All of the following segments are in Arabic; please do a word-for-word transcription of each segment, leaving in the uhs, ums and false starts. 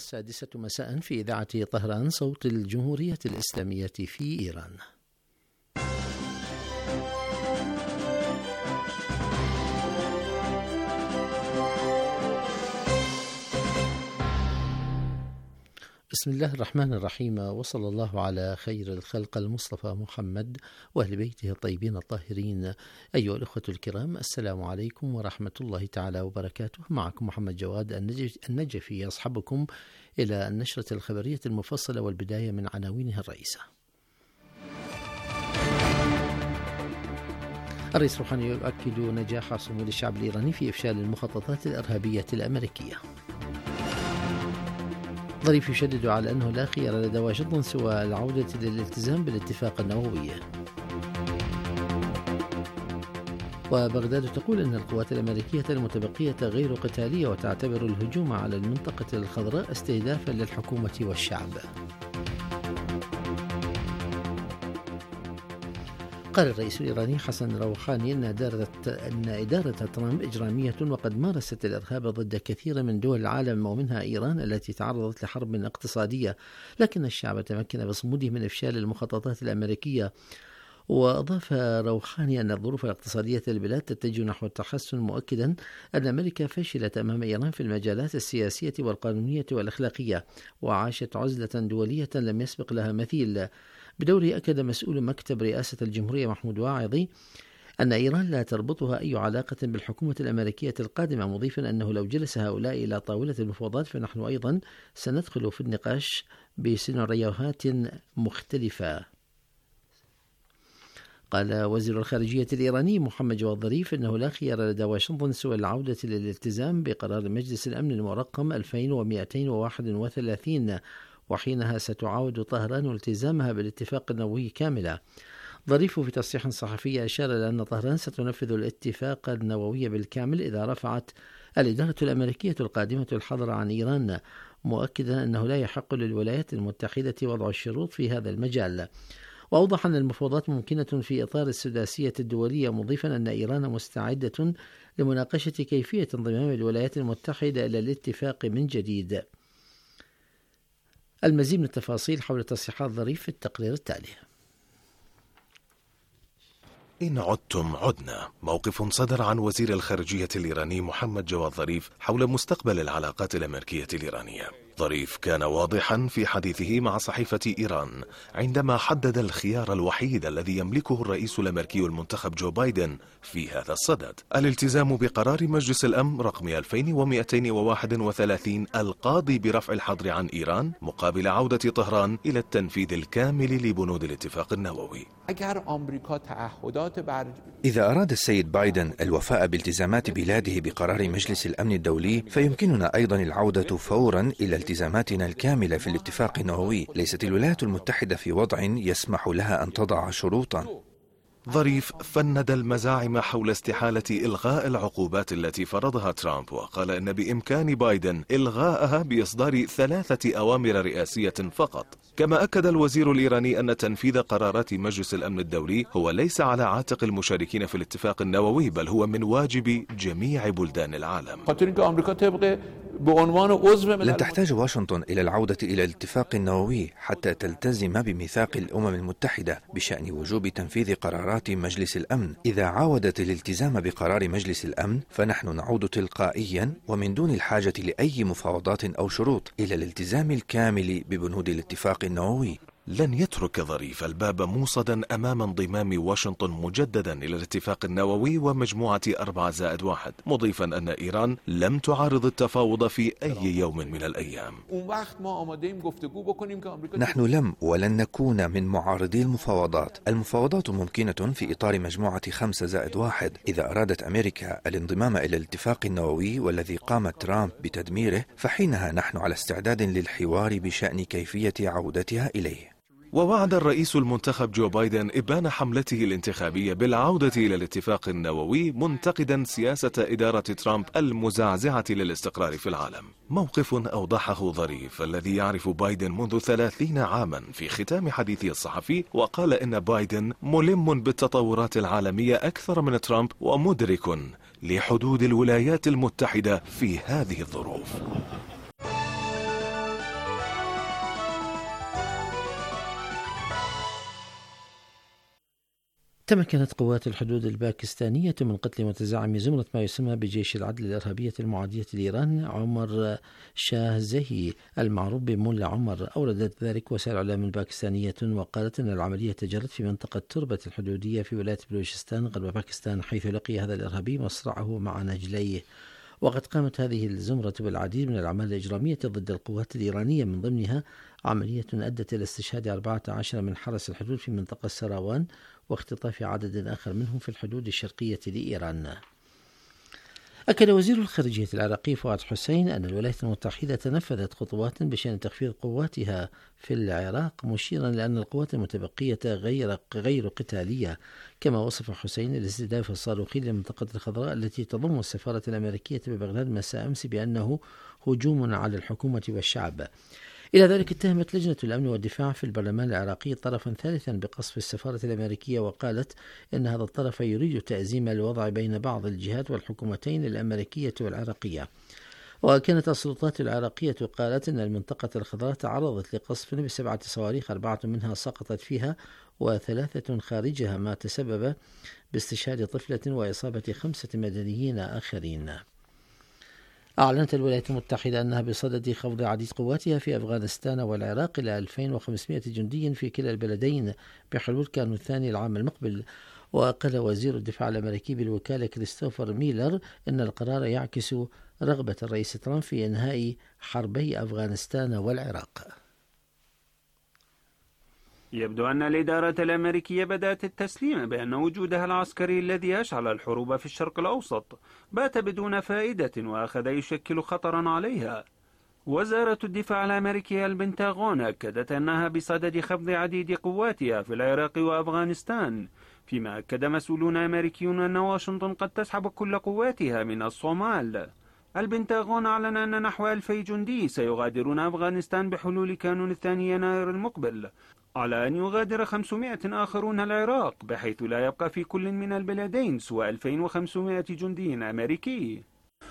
السادسة مساء في إذاعة طهران صوت الجمهورية الإسلامية في إيران. بسم الله الرحمن الرحيم، وصلى الله على خير الخلق المصطفى محمد وأهل بيته الطيبين الطاهرين. أيها الأخوة الكرام، السلام عليكم ورحمة الله تعالى وبركاته. معكم محمد جواد النجفي يصحبكم إلى النشرة الخبرية المفصلة، والبداية من عناوينها الرئيسة. الرئيس روحاني يؤكد نجاح صمود الشعب الإيراني في إفشال المخططات الإرهابية الأمريكية. ظريف يشدد على أنه لا خيار لدى واشنطن سوى العودة للالتزام بالاتفاق النووي. وبغداد تقول أن القوات الأمريكية المتبقية غير قتالية، وتعتبر الهجوم على المنطقة الخضراء استهدافا للحكومة والشعب. قال الرئيس الإيراني حسن روحاني أن إدارة, أن إدارة ترامب إجرامية، وقد مارست الإرهاب ضد كثير من دول العالم ومنها إيران التي تعرضت لحرب اقتصادية، لكن الشعب تمكن بصموده من إفشال المخططات الأمريكية. وأضاف روحاني أن الظروف الاقتصادية للبلاد تتجه نحو التحسن، مؤكدا أن أمريكا فشلت أمام إيران في المجالات السياسية والقانونية والأخلاقية، وعاشت عزلة دولية لم يسبق لها مثيل. بدوره أكد مسؤول مكتب رئاسة الجمهورية محمود واعظي أن إيران لا تربطها أي علاقة بالحكومة الأمريكية القادمة، مضيفا أنه لو جلس هؤلاء إلى طاولة المفاوضات فنحن أيضا سندخل في النقاش بسيناريوهات مختلفة. قال وزير الخارجية الإيراني محمد جواد ظريف أنه لا خيار لدى واشنطن سوى العودة للالتزام بقرار مجلس الأمن المرقم ألفين ومئتين وواحد وثلاثين، وحينها ستعاود طهران التزامها بالاتفاق النووي كاملا. ظريف في تصريح صحفي أشار إلى أن طهران ستنفذ الاتفاق النووي بالكامل إذا رفعت الإدارة الأمريكية القادمة الحظر عن إيران، مؤكدا أنه لا يحق للولايات المتحدة وضع الشروط في هذا المجال. وأوضح أن المفاوضات ممكنة في إطار السداسية الدولية، مضيفا أن إيران مستعدة لمناقشة كيفية انضمام الولايات المتحدة إلى الاتفاق من جديد. المزيد من التفاصيل حول تصريحات ظريف في التقرير التالي. إن عدتم عدنا. موقف صدر عن وزير الخارجية الإيراني محمد جواد ظريف حول مستقبل العلاقات الأمريكية الإيرانية. ظريف كان واضحا في حديثه مع صحيفة إيران عندما حدد الخيار الوحيد الذي يملكه الرئيس الأمريكي المنتخب جو بايدن في هذا الصدد: الالتزام بقرار مجلس الأمن رقم ألفين ومئتين وواحد وثلاثين القاضي برفع الحظر عن إيران مقابل عودة طهران إلى التنفيذ الكامل لبنود الاتفاق النووي. إذا أراد السيد بايدن الوفاء بالتزامات بلاده بقرار مجلس الأمن الدولي، فيمكننا أيضا العودة فورا إلى التزاماتنا الكاملة في الاتفاق النووي. ليست الولايات المتحدة في وضع يسمح لها أن تضع شروطا. ظريف فند المزاعم حول استحالة إلغاء العقوبات التي فرضها ترامب، وقال إن بإمكان بايدن إلغاءها بإصدار ثلاثة أوامر رئاسية فقط. كما أكد الوزير الإيراني أن تنفيذ قرارات مجلس الأمن الدولي هو ليس على عاتق المشاركين في الاتفاق النووي، بل هو من واجب جميع بلدان العالم. لن تحتاج واشنطن إلى العودة إلى الاتفاق النووي حتى تلتزم بميثاق الأمم المتحدة بشأن وجوب تنفيذ قرارات مجلس الأمن. إذا عاودت الالتزام بقرار مجلس الأمن فنحن نعود تلقائيا ومن دون الحاجة لأي مفاوضات أو شروط إلى الالتزام الكامل ببنود الاتفاق النووي. لن يترك ظريف الباب موصدا أمام انضمام واشنطن مجددا إلى الاتفاق النووي ومجموعة أربعة زائد واحد، مضيفا أن إيران لم تعارض التفاوض في أي يوم من الأيام. نحن لم ولن نكون من معارضي المفاوضات. المفاوضات ممكنة في إطار مجموعة خمسة زائد واحد. إذا أرادت أمريكا الانضمام إلى الاتفاق النووي والذي قام ترامب بتدميره، فحينها نحن على استعداد للحوار بشأن كيفية عودتها إليه. ووعد الرئيس المنتخب جو بايدن إبان حملته الانتخابية بالعودة إلى الاتفاق النووي، منتقدا سياسة إدارة ترامب المزعزعة للاستقرار في العالم. موقف أوضحه ظريف الذي يعرف بايدن منذ ثلاثين عاما في ختام حديثه الصحفي، وقال إن بايدن ملم بالتطورات العالمية أكثر من ترامب ومدرك لحدود الولايات المتحدة في هذه الظروف. تمكنت قوات الحدود الباكستانية من قتل متزعم زمرة ما يسمى بجيش العدل الإرهابية المعادية لإيران عمر شاه زهي المعروف بملا عمر. أوردت ذلك وسائل إعلام باكستانية وقالت أن العملية جرت في منطقة تربة الحدودية في ولاية بلوشستان غرب باكستان، حيث لقي هذا الإرهابي مصرعه مع نجليه. وقد قامت هذه الزمرة بالعديد من الأعمال الإجرامية ضد القوات الإيرانية، من ضمنها عملية أدت إلى استشهاد أربعة عشر من حرس الحدود في منطقة سراوان واختطاف عدد آخر منهم في الحدود الشرقية لإيران. أكد وزير الخارجية العراقي فؤاد حسين أن الولايات المتحدة نفذت خطوات بشأن تخفيض قواتها في العراق، مشيرا لأن القوات المتبقية غير غير قتالية. كما وصف حسين الاستهداف الصاروخي للمنطقة الخضراء التي تضم السفارة الأمريكية ببغداد مساء أمس بأنه هجوم على الحكومة والشعب. إلى ذلك اتهمت لجنة الأمن والدفاع في البرلمان العراقي طرفا ثالثا بقصف السفارة الأمريكية، وقالت إن هذا الطرف يريد تأزيم الوضع بين بعض الجهات والحكومتين الأمريكية والعراقية. وكانت السلطات العراقية قالت أن المنطقة الخضراء تعرضت لقصف بسبعة صواريخ، أربعة منها سقطت فيها وثلاثة خارجها، ما تسبب باستشهاد طفلة وإصابة خمسة مدنيين آخرين. أعلنت الولايات المتحدة أنها بصدد خفض عديد قواتها في أفغانستان والعراق إلى ألفين وخمسمائة جندي في كلا البلدين بحلول كانون الثاني العام المقبل. وقال وزير الدفاع الأمريكي بالوكالة كريستوفر ميلر أن القرار يعكس رغبة الرئيس ترامب في إنهاء حربي أفغانستان والعراق. يبدو أن الإدارة الأمريكية بدأت التسليم بأن وجودها العسكري الذي أشعل الحروب في الشرق الأوسط بات بدون فائدة وأخذ يشكل خطرا عليها. وزارة الدفاع الأمريكية البنتاغون أكدت أنها بصدد خفض عديد قواتها في العراق وأفغانستان، فيما أكد مسؤولون أمريكيون أن واشنطن قد تسحب كل قواتها من الصومال. البنتاغون أعلن أن نحو ألفي جندي سيغادرون أفغانستان بحلول كانون الثاني يناير المقبل، على أن يغادر خمسمائة آخرون العراق، بحيث لا يبقى في كل من البلدين سوى ألفين وخمسمائة جندي أمريكي.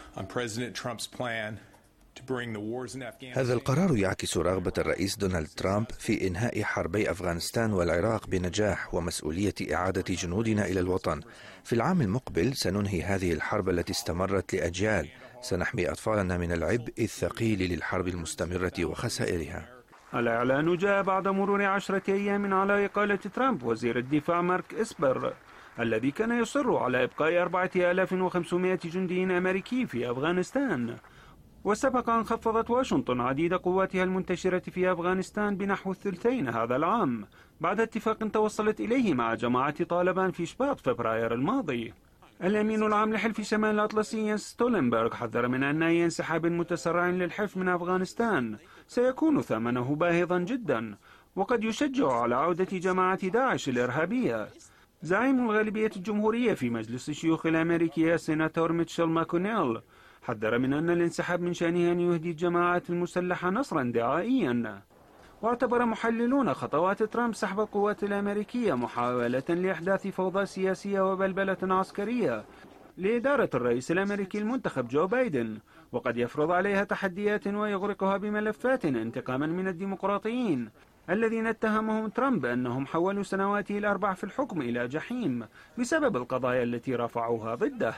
هذا القرار يعكس رغبة الرئيس دونالد ترامب في إنهاء حربي أفغانستان والعراق بنجاح ومسؤولية إعادة جنودنا إلى الوطن. في العام المقبل سننهي هذه الحرب التي استمرت لأجيال، سنحمي أطفالنا من العبء الثقيل للحرب المستمرة وخسائرها. الإعلان جاء بعد مرور عشرة أيام على إقالة ترامب وزير الدفاع مارك إسبر، الذي كان يصر على إبقاء أربعة آلاف وخمسمائة جندي أمريكي في أفغانستان. وسبق أن خفضت واشنطن عديد قواتها المنتشرة في أفغانستان بنحو الثلثين هذا العام، بعد اتفاق توصلت إليه مع جماعة طالبان في شباط فبراير الماضي. الأمين العام لحلف شمال الأطلسي يانس ستولنبرغ حذر من أن أي انسحاب متسرع للحلف من أفغانستان سيكون ثمنه باهظا جدا، وقد يشجع على عودة جماعة داعش الإرهابية. زعيم الغالبية الجمهورية في مجلس الشيوخ الأمريكي السيناتور ميتشل ماكونيل حذر من أن الانسحاب من شأنه أن يهدي الجماعات المسلحة نصرا دعائيا. واعتبر محللون خطوات ترامب سحب القوات الأمريكية محاولة لإحداث فوضى سياسية وبلبلة عسكرية لإدارة الرئيس الأمريكي المنتخب جو بايدن، وقد يفرض عليها تحديات ويغرقها بملفات انتقاما من الديمقراطيين الذين اتهمهم ترامب أنهم حولوا سنواته الأربع في الحكم إلى جحيم بسبب القضايا التي رفعوها ضده.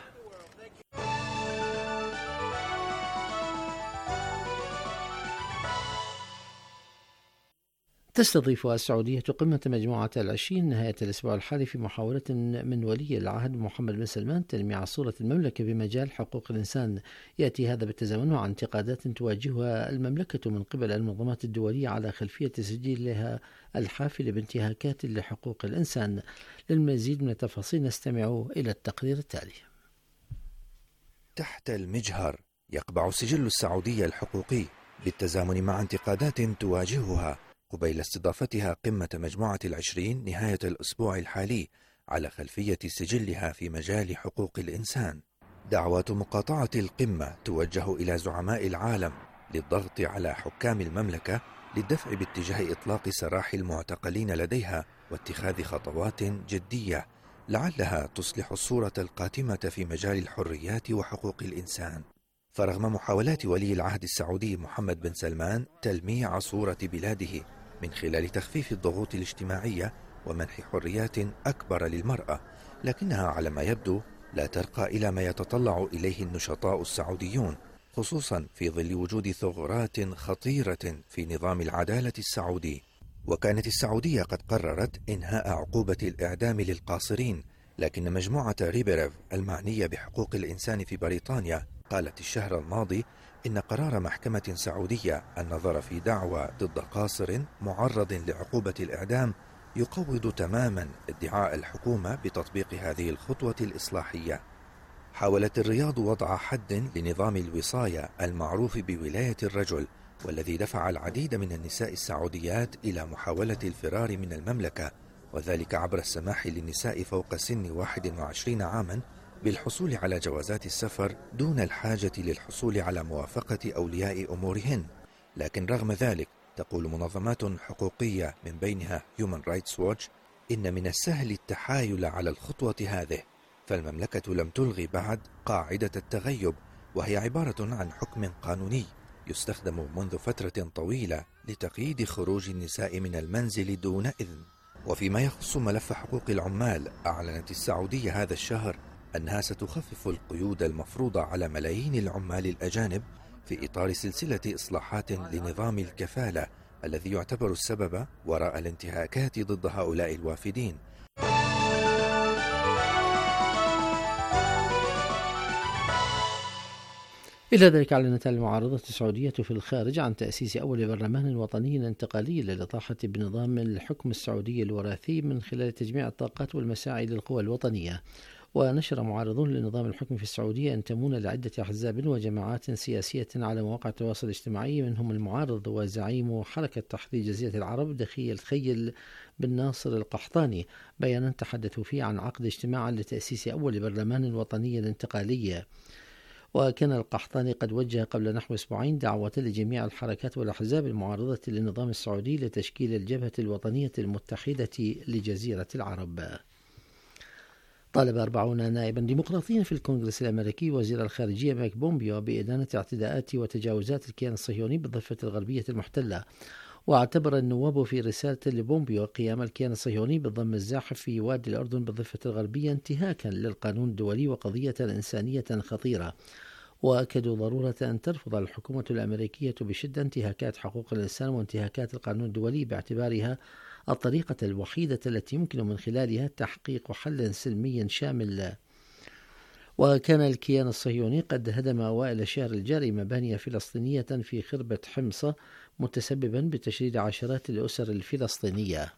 تستضيف السعودية قمة مجموعة العشرين نهاية الأسبوع الحالي في محاولة من ولي العهد محمد بن سلمان تلميع صورة المملكة بمجال حقوق الإنسان. يأتي هذا بالتزامن مع انتقادات تواجهها المملكة من قبل المنظمات الدولية على خلفية تسجيلها الحافل بانتهاكات لحقوق الإنسان. للمزيد من التفاصيل نستمع إلى التقرير التالي. تحت المجهر يقبع سجل السعودية الحقوقي بالتزامن مع انتقادات تواجهها قبيل استضافتها قمة مجموعة العشرين نهاية الأسبوع الحالي على خلفية سجلها في مجال حقوق الإنسان. دعوات مقاطعة القمة توجه إلى زعماء العالم للضغط على حكام المملكة للدفع باتجاه إطلاق سراح المعتقلين لديها واتخاذ خطوات جدية لعلها تصلح الصورة القاتمة في مجال الحريات وحقوق الإنسان. فرغم محاولات ولي العهد السعودي محمد بن سلمان تلميع صورة بلاده من خلال تخفيف الضغوط الاجتماعية ومنح حريات أكبر للمرأة، لكنها على ما يبدو لا ترقى إلى ما يتطلع إليه النشطاء السعوديون، خصوصا في ظل وجود ثغرات خطيرة في نظام العدالة السعودي. وكانت السعودية قد قررت إنهاء عقوبة الإعدام للقاصرين، لكن مجموعة ريبيريف المعنية بحقوق الإنسان في بريطانيا قالت الشهر الماضي إن قرار محكمة سعودية النظر في دعوى ضد قاصر معرض لعقوبة الإعدام يقوض تماما ادعاء الحكومة بتطبيق هذه الخطوة الإصلاحية. حاولت الرياض وضع حد لنظام الوصاية المعروف بولاية الرجل، والذي دفع العديد من النساء السعوديات إلى محاولة الفرار من المملكة، وذلك عبر السماح للنساء فوق سن واحد وعشرين عاما بالحصول على جوازات السفر دون الحاجة للحصول على موافقة أولياء أمورهن. لكن رغم ذلك تقول منظمات حقوقية من بينها Human Rights Watch إن من السهل التحايل على الخطوة هذه، فالمملكة لم تلغي بعد قاعدة التغيب، وهي عبارة عن حكم قانوني يستخدم منذ فترة طويلة لتقييد خروج النساء من المنزل دون إذن. وفيما يخص ملف حقوق العمال، أعلنت السعودية هذا الشهر أنها ستخفف القيود المفروضة على ملايين العمال الأجانب في إطار سلسلة إصلاحات لنظام الكفالة الذي يعتبر السبب وراء الانتهاكات ضد هؤلاء الوافدين. إلى ذلك أعلنت المعارضة السعودية في الخارج عن تأسيس أول برلمان وطني انتقالي للإطاحة بنظام الحكم السعودي الوراثي من خلال تجميع الطاقات والمساعي للقوى الوطنية. ونشر معارضون لنظام الحكم في السعودية ينتمون لعدة أحزاب وجماعات سياسية على مواقع التواصل الاجتماعي، منهم المعارض وزعيم حركة تحرير جزيرة العرب دخيل الخيل بن ناصر القحطاني، بيانا تحدثوا فيه عن عقد اجتماع لتأسيس أول برلمان وطني انتقالي. وكان القحطاني قد وجه قبل نحو أسبوعين دعوة لجميع الحركات والأحزاب المعارضة للنظام السعودي لتشكيل الجبهة الوطنية المتحدة لجزيرة العرب. طالب أربعون نائبا ديمقراطيا في الكونغرس الأمريكي وزير الخارجية مايك بومبيو بإدانة اعتداءات وتجاوزات الكيان الصهيوني بالضفة الغربية المحتلة. واعتبر النواب في رسالة لبومبيو قيام الكيان الصهيوني بالضم الزاحف في وادي الأردن بالضفة الغربية انتهاكا للقانون الدولي وقضية إنسانية خطيرة، وأكدوا ضرورة أن ترفض الحكومة الأمريكية بشدة انتهاكات حقوق الإنسان وانتهاكات القانون الدولي باعتبارها الطريقة الوحيدة التي يمكن من خلالها تحقيق حل سلمي شامل. وكان الكيان الصهيوني قد هدم أوائل الشهر الجاري مباني فلسطينية في خربة حمص متسببا بتشريد عشرات الأسر الفلسطينية.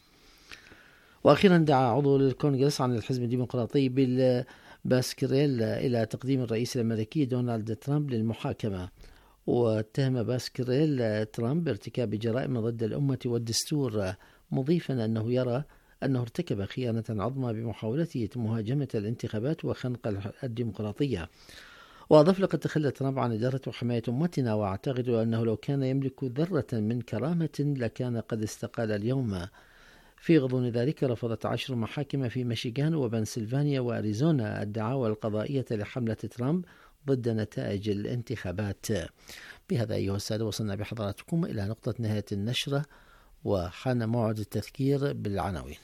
وأخيرا دعا عضو الكونغرس عن الحزب الديمقراطي بيل باسكريل إلى تقديم الرئيس الأمريكي دونالد ترامب للمحاكمة، واتهم باسكريل ترامب بارتكاب جرائم ضد الأمة والدستور، مضيفا أنه يرى أنه ارتكب خيانة عظمى بمحاولته مهاجمة الانتخابات وخنق الديمقراطية. وأضاف: لقد تخلى ترامب عن إدارة وحماية أمتنا، وأعتقد أنه لو كان يملك ذرة من كرامة لكان قد استقال اليوم. في غضون ذلك رفضت عشر محاكم في ميشيغان وبنسلفانيا وأريزونا الدعاوى القضائية لحملة ترامب ضد نتائج الانتخابات. بهذا أيها السادة وصلنا بحضراتكم إلى نقطة نهاية النشرة، وحان موعد التذكير بالعناوين.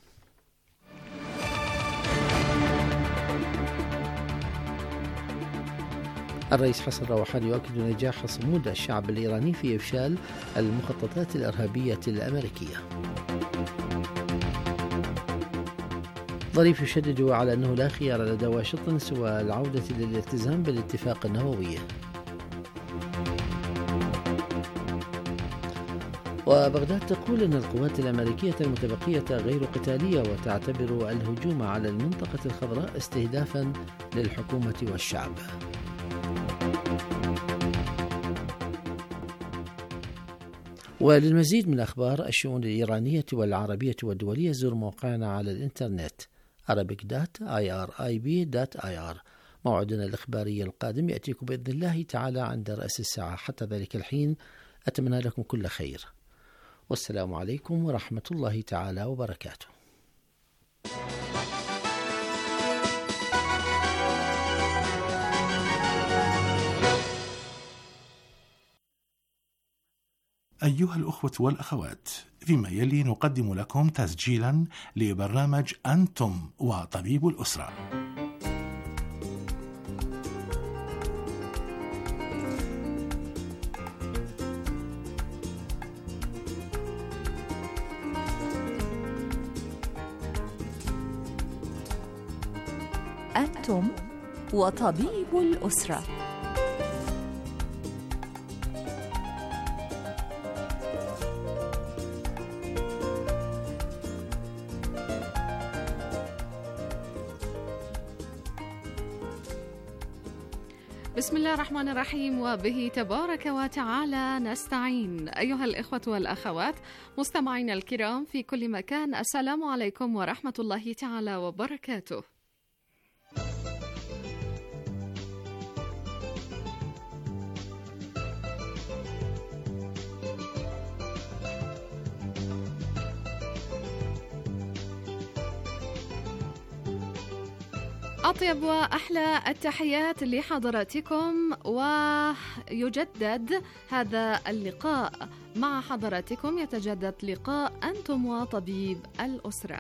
الرئيس حسن روحاني يؤكد نجاح صمود الشعب الإيراني في إفشال المخططات الإرهابية الأمريكية. ظريف يشدد على أنه لا خيار لدى واشنطن سوى العودة للالتزام بالاتفاق النووي. وبغداد تقول أن القوات الأمريكية المتبقية غير قتالية، وتعتبر الهجوم على المنطقة الخضراء استهدافا للحكومة والشعب. وللمزيد من أخبار الشؤون الإيرانية والعربية والدولية زور موقعنا على الإنترنت arabic dot irib dot ir. موعدنا الإخباري القادم يأتيكم بإذن الله تعالى عند رأس الساعة. حتى ذلك الحين أتمنى لكم كل خير، والسلام عليكم ورحمة الله تعالى وبركاته. أيها الأخوة والأخوات، فيما يلي نقدم لكم تسجيلا لبرنامج أنتم وطبيب الأسرة. أنتم وطبيب الأسرة. بسم الله الرحمن الرحيم، وبه تبارك وتعالى نستعين. أيها الإخوة والأخوات مستمعين الكرام في كل مكان، السلام عليكم ورحمة الله تعالى وبركاته. أطيب وأحلى التحيات لحضراتكم، ويجدد هذا اللقاء مع حضراتكم، يتجدد لقاء أنتم وطبيب الأسرة.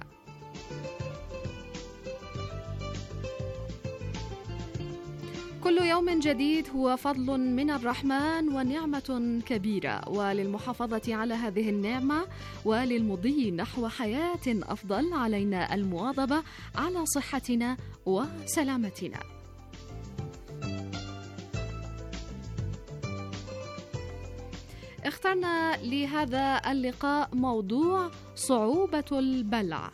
كل يوم جديد هو فضل من الرحمن ونعمة كبيرة، وللمحافظة على هذه النعمة وللمضي نحو حياة أفضل علينا المواظبة على صحتنا وسلامتنا. اخترنا لهذا اللقاء موضوع صعوبة البلع.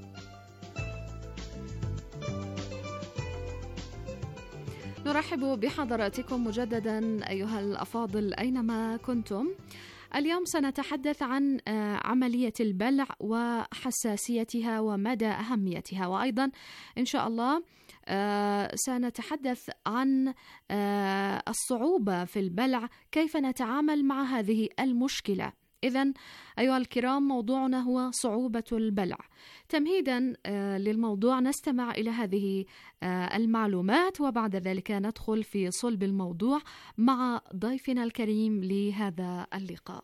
نرحب بحضراتكم مجددا أيها الأفاضل أينما كنتم. اليوم سنتحدث عن عملية البلع وحساسيتها ومدى أهميتها، وأيضا إن شاء الله سنتحدث عن الصعوبة في البلع، كيف نتعامل مع هذه المشكلة. إذن أيها الكرام، موضوعنا هو صعوبة البلع. تمهيدا للموضوع نستمع إلى هذه المعلومات، وبعد ذلك ندخل في صلب الموضوع مع ضيفنا الكريم لهذا اللقاء.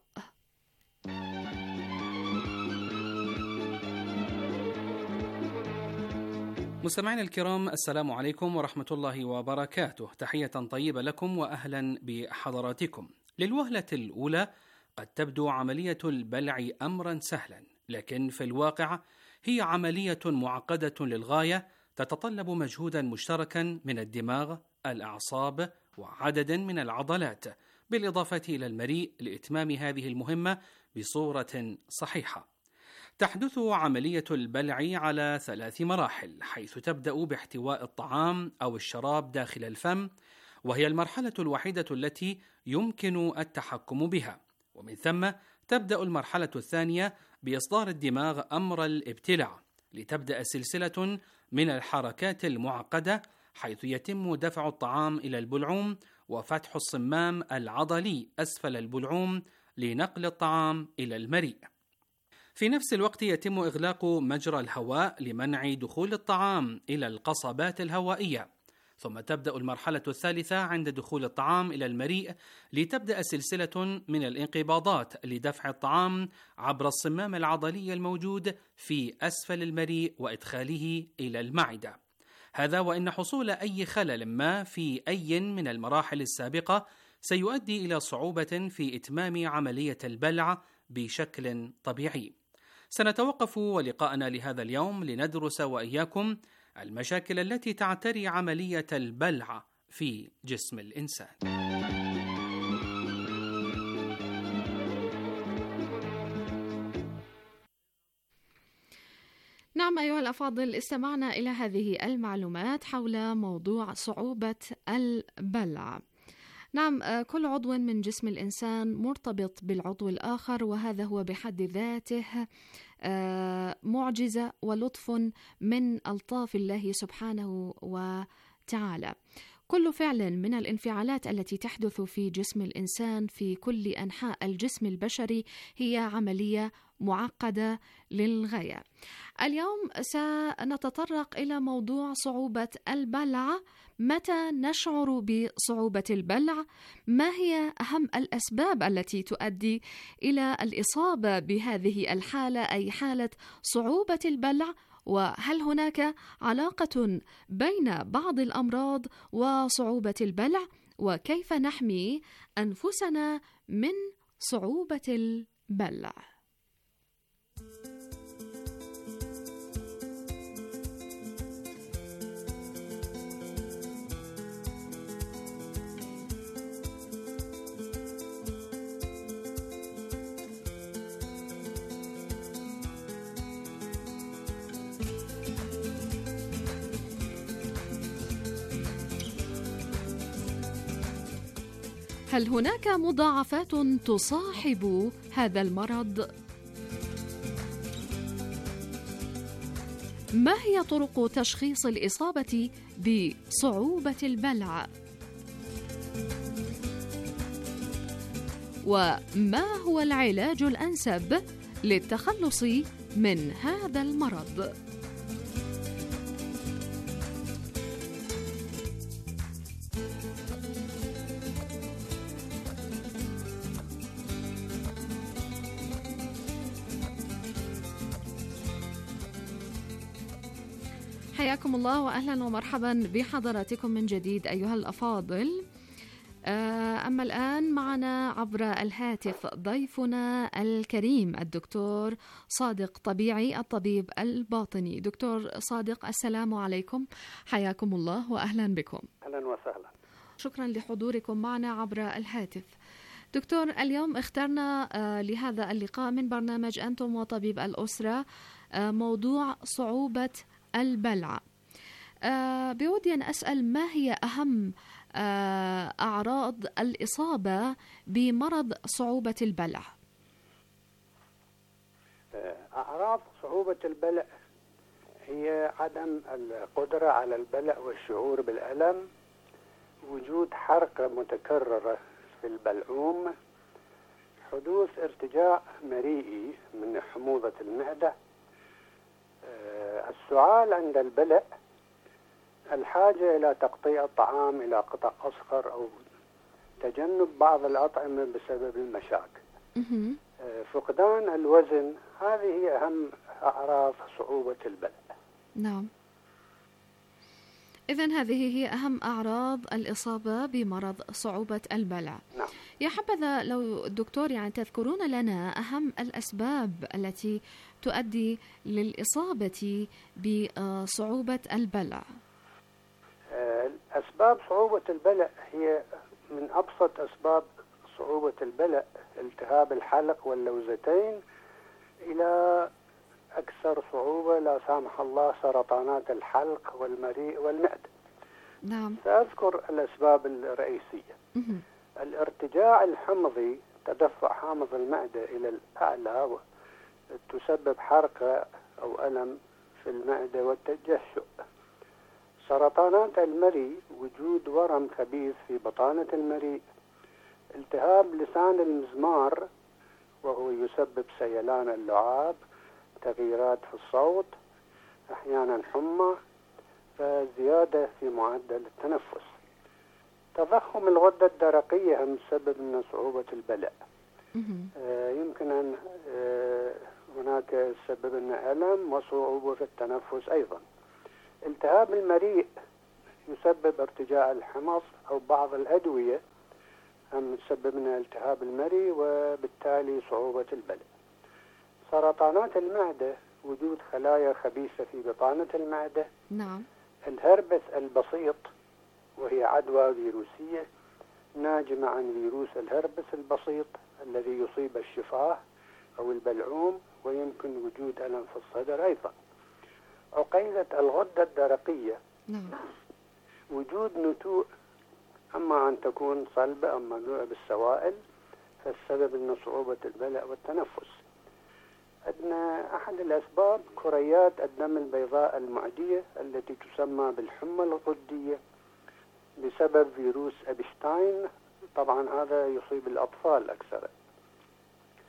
مستمعينا الكرام، السلام عليكم ورحمة الله وبركاته. تحية طيبة لكم وأهلا بحضراتكم. للوهلة الأولى قد تبدو عملية البلع أمرا سهلا، لكن في الواقع هي عملية معقدة للغاية، تتطلب مجهودا مشتركا من الدماغ، الأعصاب، وعدد من العضلات، بالإضافة إلى المريء لإتمام هذه المهمة بصورة صحيحة. تحدث عملية البلع على ثلاث مراحل، حيث تبدأ باحتواء الطعام أو الشراب داخل الفم، وهي المرحلة الوحيدة التي يمكن التحكم بها. ومن ثم تبدأ المرحلة الثانية بإصدار الدماغ أمر الابتلاع، لتبدأ سلسلة من الحركات المعقدة، حيث يتم دفع الطعام إلى البلعوم وفتح الصمام العضلي أسفل البلعوم لنقل الطعام إلى المريء. في نفس الوقت يتم إغلاق مجرى الهواء لمنع دخول الطعام إلى القصبات الهوائية. ثم تبدأ المرحلة الثالثة عند دخول الطعام إلى المريء، لتبدأ سلسلة من الانقباضات لدفع الطعام عبر الصمام العضلي الموجود في أسفل المريء وإدخاله إلى المعدة. هذا وإن حصول أي خلل ما في أي من المراحل السابقة سيؤدي إلى صعوبة في إتمام عملية البلع بشكل طبيعي. سنتوقف ولقاءنا لهذا اليوم لندرس وإياكم المشاكل التي تعتري عملية البلع في جسم الإنسان. نعم أيها الأفاضل، استمعنا إلى هذه المعلومات حول موضوع صعوبة البلع. نعم، كل عضو من جسم الإنسان مرتبط بالعضو الآخر، وهذا هو بحد ذاته معجزة ولطف من ألطاف الله سبحانه وتعالى. كل فعل من الانفعالات التي تحدث في جسم الإنسان في كل أنحاء الجسم البشري هي عملية معقدة للغاية. اليوم سنتطرق إلى موضوع صعوبة البلع. متى نشعر بصعوبة البلع؟ ما هي أهم الأسباب التي تؤدي إلى الإصابة بهذه الحالة، أي حالة صعوبة البلع؟ وهل هناك علاقة بين بعض الأمراض وصعوبة البلع؟ وكيف نحمي أنفسنا من صعوبة البلع؟ هل هناك مضاعفات تصاحب هذا المرض؟ ما هي طرق تشخيص الإصابة بصعوبة البلع؟ وما هو العلاج الأنسب للتخلص من هذا المرض؟ حياكم الله وأهلا ومرحبا بحضراتكم من جديد أيها الأفاضل. أما الآن معنا عبر الهاتف ضيفنا الكريم الدكتور صادق طبيعي، الطبيب الباطني. دكتور صادق، السلام عليكم، حياكم الله وأهلا بكم. أهلا وسهلا. شكرا لحضوركم معنا عبر الهاتف. دكتور، اليوم اخترنا لهذا اللقاء من برنامج أنتم وطبيب الأسرة موضوع صعوبة البلع. أه بودي أن أسأل، ما هي أهم أه أعراض الإصابة بمرض صعوبة البلع؟ أعراض صعوبة البلع هي عدم القدرة على البلع والشعور بالألم، وجود حرقة متكررة في البلعوم، حدوث ارتجاع مريئي من حموضة المعدة، السعال عند البلع، الحاجة إلى تقطيع الطعام إلى قطع أصغر أو تجنب بعض الأطعمة بسبب المشاك، فقدان الوزن. هذه هي أهم أعراض صعوبة البلع. نعم، إذن هذه هي أهم أعراض الإصابة بمرض صعوبة البلع. نعم. يا حبذا لو الدكتور يعني تذكرون لنا أهم الأسباب التي تؤدي للإصابة بصعوبة البلع. أسباب صعوبة البلع هي من أبسط أسباب صعوبة البلع التهاب الحلق واللوزتين، إلى أكثر صعوبة لا سامح الله سرطانات الحلق والمريء والمعدة. نعم. سأذكر الأسباب الرئيسية. مه. الارتجاع الحمضي، تدفع حامض المعدة إلى الأعلى، تسبب حرقة أو ألم في المعدة والتجشؤ. سرطانات المريء، وجود ورم خبيث في بطانة المريء. التهاب لسان المزمار وهو يسبب سيلان اللعاب، تغييرات في الصوت، أحيانا حمى، فزيادة في معدل التنفس. تضخم الغدة الدرقية هم سبب من صعوبة البلع. آه يمكن أن آه هناك سبب لنا ألم وصعوبة في التنفس أيضا. التهاب المريء يسبب ارتجاع الحمص أو بعض الأدوية هم تسبب لنا التهاب المريء وبالتالي صعوبة البلع. سرطانات المعدة، وجود خلايا خبيثة في بطانة المعدة. نعم. الهربس البسيط، وهي عدوى فيروسية ناجمة عن فيروس الهربس البسيط الذي يصيب الشفاه أو البلعوم، ويمكن وجود ألم في الصدر أيضا. عقيلة الغدة الدرقية. نعم. وجود نتوء، أما أن تكون صلبة أو مملوءة بالسوائل، فالسبب أن صعوبة البلع والتنفس. عندنا أحد الأسباب كريات الدم البيضاء المعدية التي تسمى بالحمى الغدية بسبب فيروس أبشتاين، طبعا هذا يصيب الأطفال أكثر.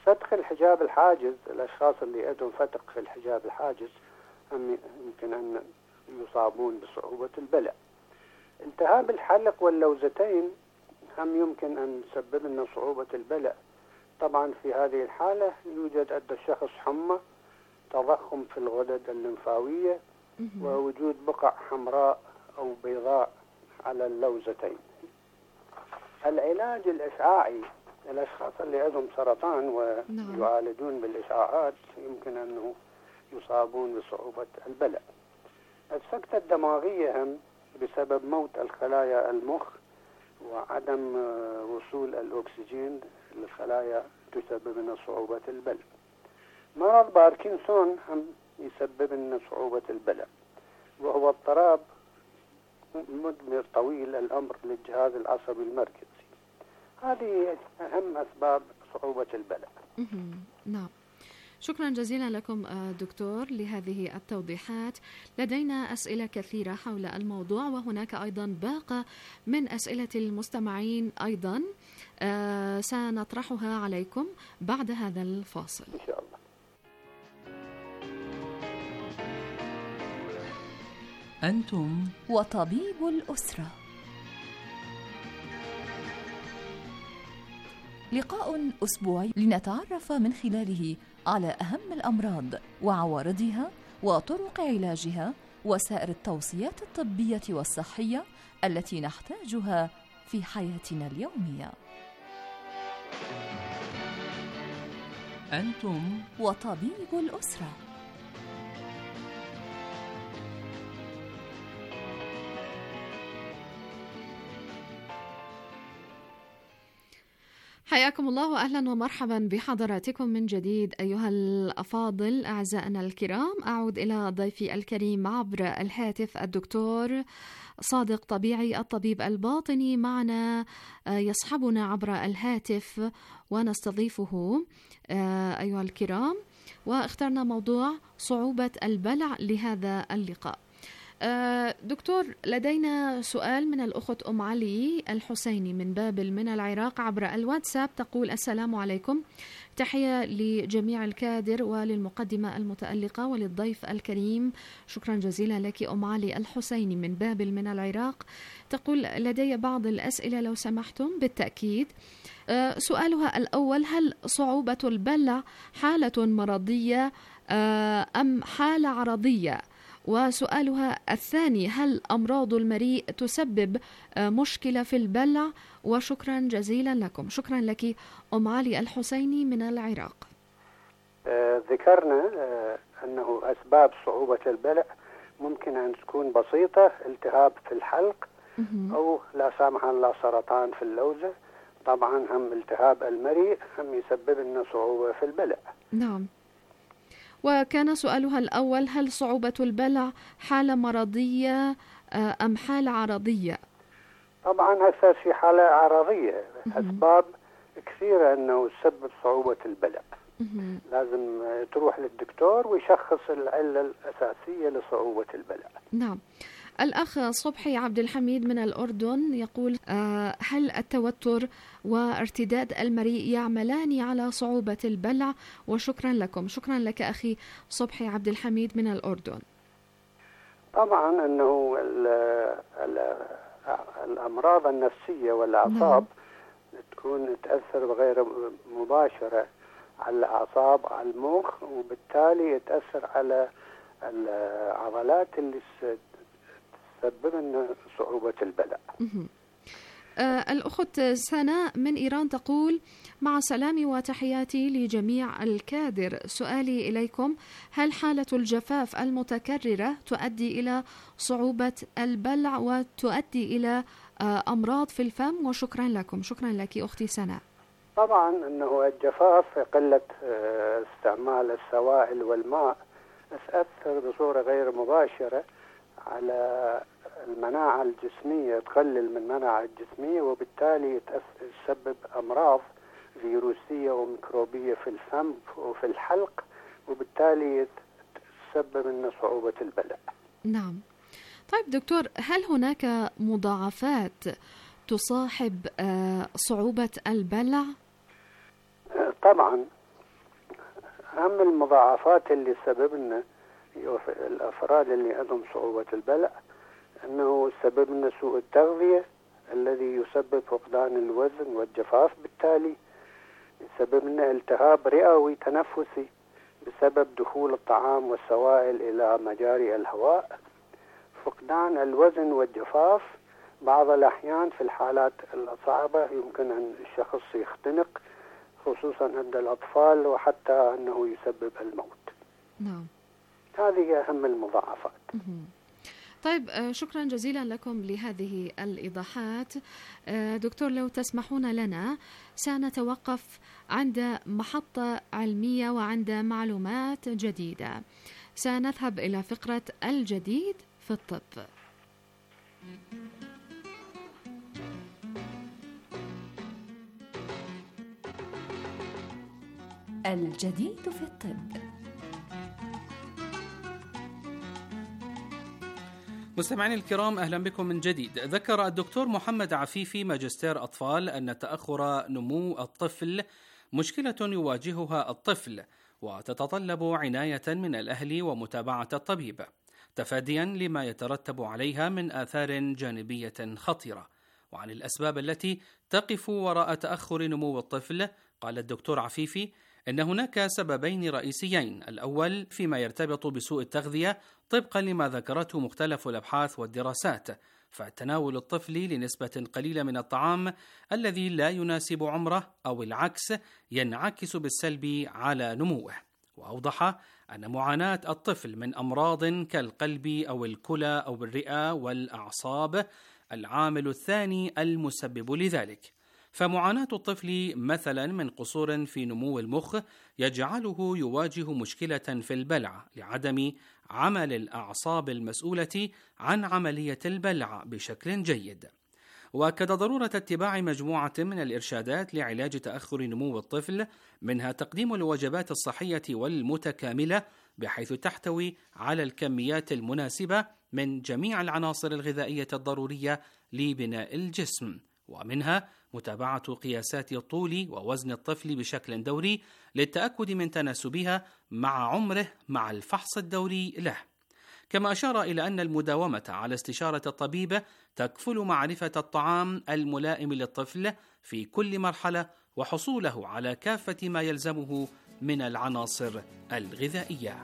فتق الحجاب الحاجز، الأشخاص اللي عندهم فتق في الحجاب الحاجز هم يمكن أن يصابون بصعوبة البلع. التهاب الحلق واللوزتين هم يمكن أن يسبب لنا صعوبة البلع. طبعا في هذه الحالة يوجد عند الشخص حمى، تضخم في الغدد الليمفاوية، ووجود بقع حمراء أو بيضاء على اللوزتين. العلاج الإشعاعي، الأشخاص اللي عندهم سرطان ويعالجون بالإشعاعات يمكن أنه يصابون بصعوبة البلع. السكتة الدماغية هم بسبب موت الخلايا المخ وعدم وصول الأكسجين للخلايا تسبب لنا صعوبة البلع. مرض باركنسون هم يسبب لنا صعوبة البلع، وهو اضطراب مدمر طويل الأمر للجهاز العصبي المركزي. هذه أهم أسباب صعوبة البلع. نعم، شكرا جزيلا لكم دكتور لهذه التوضيحات. لدينا أسئلة كثيرة حول الموضوع، وهناك أيضا باقة من أسئلة المستمعين أيضا آه سنطرحها عليكم بعد هذا الفاصل إن شاء الله. أنتم وطبيب الأسرة، لقاء أسبوعي لنتعرف من خلاله على أهم الأمراض وعوارضها وطرق علاجها وسائر التوصيات الطبية والصحية التي نحتاجها في حياتنا اليومية. أنتم وطبيب الأسرة. حياكم الله وأهلا ومرحبا بحضراتكم من جديد أيها الأفاضل أعزائنا الكرام. أعود إلى ضيفي الكريم عبر الهاتف الدكتور صادق طبيعي الطبيب الباطني، معنا يصحبنا عبر الهاتف ونستضيفه أيها الكرام، واخترنا موضوع صعوبة البلع لهذا اللقاء. دكتور، لدينا سؤال من الأخت أم علي الحسيني من بابل من العراق عبر الواتساب. تقول: السلام عليكم، تحية لجميع الكادر وللمقدمة المتألقة وللضيف الكريم. شكرا جزيلا لك أم علي الحسيني من بابل من العراق. تقول: لدي بعض الأسئلة لو سمحتم بالتأكيد. سؤالها الأول: هل صعوبة البلع حالة مرضية أم حالة عرضية؟ وسؤالها الثاني: هل أمراض المريء تسبب مشكلة في البلع؟ وشكرا جزيلا لكم. شكرا لك أم علي الحسيني من العراق. آه ذكرنا آه أنه أسباب صعوبة البلع ممكن أن تكون بسيطة، التهاب في الحلق، أو لا سامح الله سرطان في اللوزة. طبعا هم التهاب المريء هم يسبب لنا صعوبة في البلع. نعم. وكان سؤالها الأول: هل صعوبة البلع حالة مرضية أم حالة عرضية؟ طبعا أكثر في حالة عرضية. أسباب كثيرة أنه تسبب صعوبة البلع. لازم تروح للدكتور ويشخص العلة الأساسية لصعوبة البلع. نعم. الأخ صبحي عبد الحميد من الأردن يقول: هل التوتر وارتداد المريء يعملان على صعوبة البلع؟ وشكرا لكم. شكرا لك أخي صبحي عبد الحميد من الأردن. طبعا أنه ال ال الأمراض النفسية والأعصاب نعم. تكون تأثر بغير مباشرة على الأعصاب، على المخ، وبالتالي يتأثر على العضلات اللي تسبب لنا صعوبة البلع. آه الأخت سناء من إيران تقول: مع سلامي وتحياتي لجميع الكادر، سؤالي إليكم: هل حالة الجفاف المتكررة تؤدي إلى صعوبة البلع وتؤدي إلى آه أمراض في الفم؟ وشكرا لكم. شكرا لك أختي سناء. طبعا أنه الجفاف، قلة آه استعمال السوائل والماء، تأثر بصورة غير مباشرة على المناعة الجسمية، تقلل من المناعة الجسمية، وبالتالي تسبب أمراض فيروسية وميكروبية في الفم وفي الحلق، وبالتالي تسبب لنا صعوبة البلع. نعم. طيب دكتور، هل هناك مضاعفات تصاحب صعوبة البلع؟ طبعا أهم المضاعفات اللي سبب لنا الأفراد اللي عندهم صعوبة البلع أنه سبب لنا سوء التغذية الذي يسبب فقدان الوزن والجفاف، بالتالي يسبب لنا التهاب رئوي تنفسي بسبب دخول الطعام والسوائل إلى مجاري الهواء، فقدان الوزن والجفاف بعض الأحيان في الحالات الصعبة يمكن أن الشخص يختنق خصوصا عند الأطفال وحتى أنه يسبب الموت. نعم، هذه أهم المضاعفات. طيب، شكرا جزيلا لكم لهذه الإيضاحات. دكتور، لو تسمحون لنا سنتوقف عند محطة علمية وعند معلومات جديدة. سنذهب إلى فقرة الجديد في الطب. الجديد في الطب. مستمعين الكرام، أهلا بكم من جديد. ذكر الدكتور محمد عفيفي ماجستير أطفال أن تأخر نمو الطفل مشكلة يواجهها الطفل وتتطلب عناية من الأهل ومتابعة الطبيب تفاديا لما يترتب عليها من آثار جانبية خطيرة. وعن الأسباب التي تقف وراء تأخر نمو الطفل قال الدكتور عفيفي إن هناك سببين رئيسيين. الأول فيما يرتبط بسوء التغذية طبقا لما ذكرته مختلف الأبحاث والدراسات، فتناول الطفل لنسبة قليلة من الطعام الذي لا يناسب عمره أو العكس ينعكس بالسلب على نموه. وأوضح أن معاناة الطفل من أمراض كالقلب أو الكلى أو الرئة والأعصاب العامل الثاني المسبب لذلك. فمعاناة الطفل مثلا من قصور في نمو المخ يجعله يواجه مشكلة في البلع لعدم عمل الأعصاب المسؤولة عن عملية البلع بشكل جيد. وأكد ضرورة اتباع مجموعة من الإرشادات لعلاج تأخر نمو الطفل، منها تقديم الوجبات الصحية والمتكاملة بحيث تحتوي على الكميات المناسبة من جميع العناصر الغذائية الضرورية لبناء الجسم، ومنها متابعة قياسات الطول ووزن الطفل بشكل دوري للتأكد من تناسبها مع عمره مع الفحص الدوري له. كما أشار إلى أن المداومة على استشارة الطبيب تكفل معرفة الطعام الملائم للطفل في كل مرحلة وحصوله على كافة ما يلزمه من العناصر الغذائية.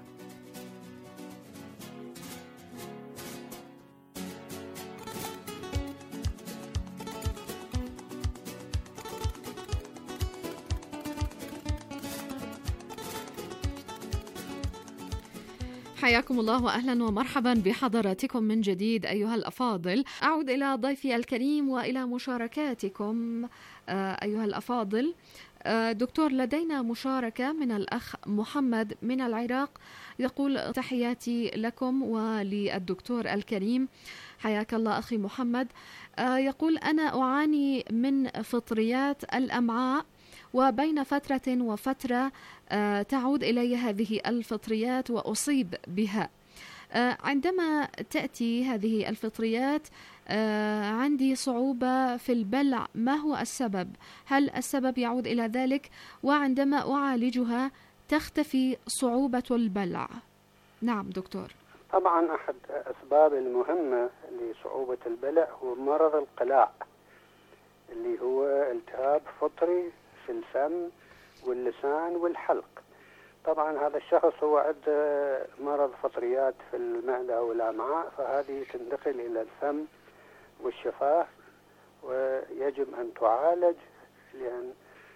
حياكم الله وأهلا ومرحبا بحضراتكم من جديد أيها الأفاضل. أعود إلى ضيفي الكريم وإلى مشاركاتكم أيها الأفاضل. دكتور، لدينا مشاركة من الأخ محمد من العراق، يقول تحياتي لكم وللدكتور الكريم. حياك الله أخي محمد. يقول أنا أعاني من فطريات الأمعاء، وبين فترة وفترة تعود إلي هذه الفطريات وأصيب بها. عندما تأتي هذه الفطريات عندي صعوبة في البلع، ما هو السبب؟ هل السبب يعود إلى ذلك؟ وعندما أعالجها تختفي صعوبة البلع. نعم دكتور. طبعا أحد الأسباب المهمة لصعوبة البلع هو مرض القلاع، اللي هو التهاب فطري في الفم واللسان والحلق. طبعا هذا الشخص هو عنده مرض فطريات في المعدة أو الأمعاء، فهذه تنتقل إلى الفم والشفاه ويجب أن تعالج، لأن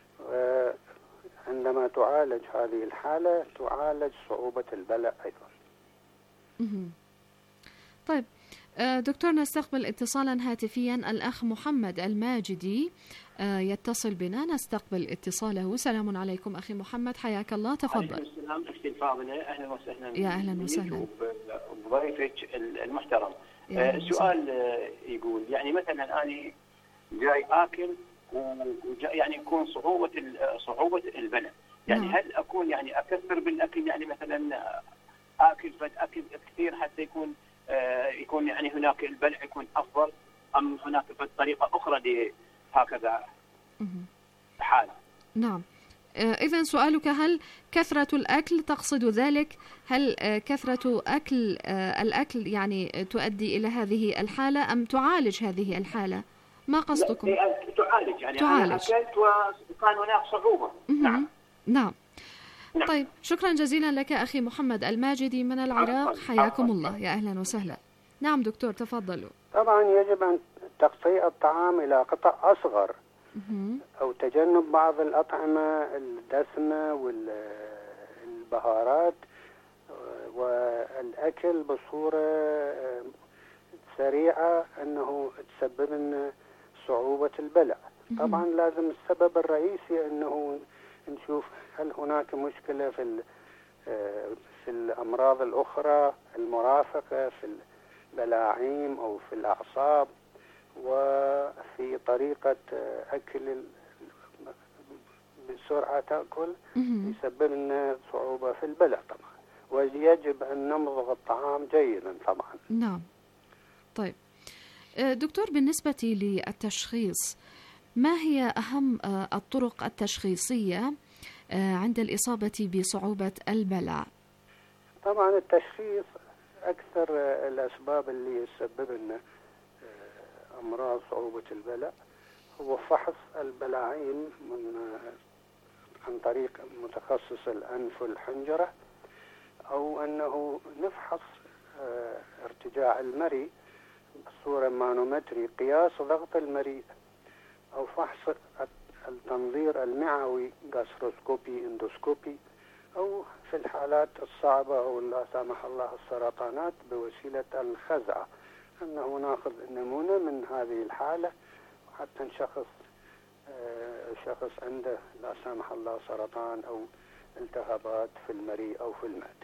عندما تعالج هذه الحالة تعالج صعوبة البلع أيضا. طيب دكتور، نستقبل اتصالا هاتفيا. الأخ محمد الماجدي يتصل بنا، نستقبل اتصاله. سلام عليكم أخي محمد، حياك الله، تفضل. عليكم السلام أختي الفاضلة، أهلا وسهلا. يا أهلا وسهلا بضيفك المحترم. السؤال يقول يعني مثلا أنا جاي آكل ويعني يكون صعوبة صعوبة البلع، يعني نعم. هل أكون يعني أكثر بالأكل، يعني مثلا آكل فد أكل كثير حتى يكون يكون يعني هناك البلع يكون أفضل، أم هناك طريقة أخرى لهكذا حالة؟ نعم. إذن سؤالك: هل كثرة الأكل تقصد ذلك؟ هل كثرة أكل الأكل يعني تؤدي إلى هذه الحالة أم تعالج هذه الحالة؟ ما قصدكم؟ تعالج يعني تعالج. أنا أكلت وكان هناك صعوبة. نعم. نعم. طيب، شكرا جزيلا لك أخي محمد الماجدي من العراق، حياكم الله، يا أهلا وسهلا. نعم دكتور، تفضلوا. طبعا يجب أن تقطيع الطعام إلى قطع أصغر أو تجنب بعض الأطعمة الدسمة والبهارات والأكل بصورة سريعة أنه تسبب لنا صعوبة البلع. طبعا لازم السبب الرئيسي أنه نشوف هل هناك مشكلة في في الأمراض الأخرى المرافقة في البلاعيم أو في الأعصاب وفي طريقة أكل بسرعة تأكل يسبب لنا صعوبة في البلع طبعا، ويجب أن نمضغ الطعام جيدا طبعا. نعم. طيب دكتور، بالنسبة للتشخيص، ما هي أهم الطرق التشخيصية عند الإصابة بصعوبة البلع؟ طبعا التشخيص أكثر الأسباب اللي يسبب لنا أمراض صعوبة البلع هو فحص البلاعيم من عن طريق متخصص الأنف والحنجرة، أو أنه نفحص ارتجاع المريء بصورة مانومتري، قياس ضغط المريء، أو فحص التنظير المعوي غاستروسكوبي اندوسكوبي، أو في الحالات الصعبة أو لا سمح الله السرطانات بوسيلة الخزعة، أنه نأخذ نمونة من هذه الحالة حتى نشخص شخص عنده لا سمح الله سرطان أو التهابات في المريء أو في المعدة.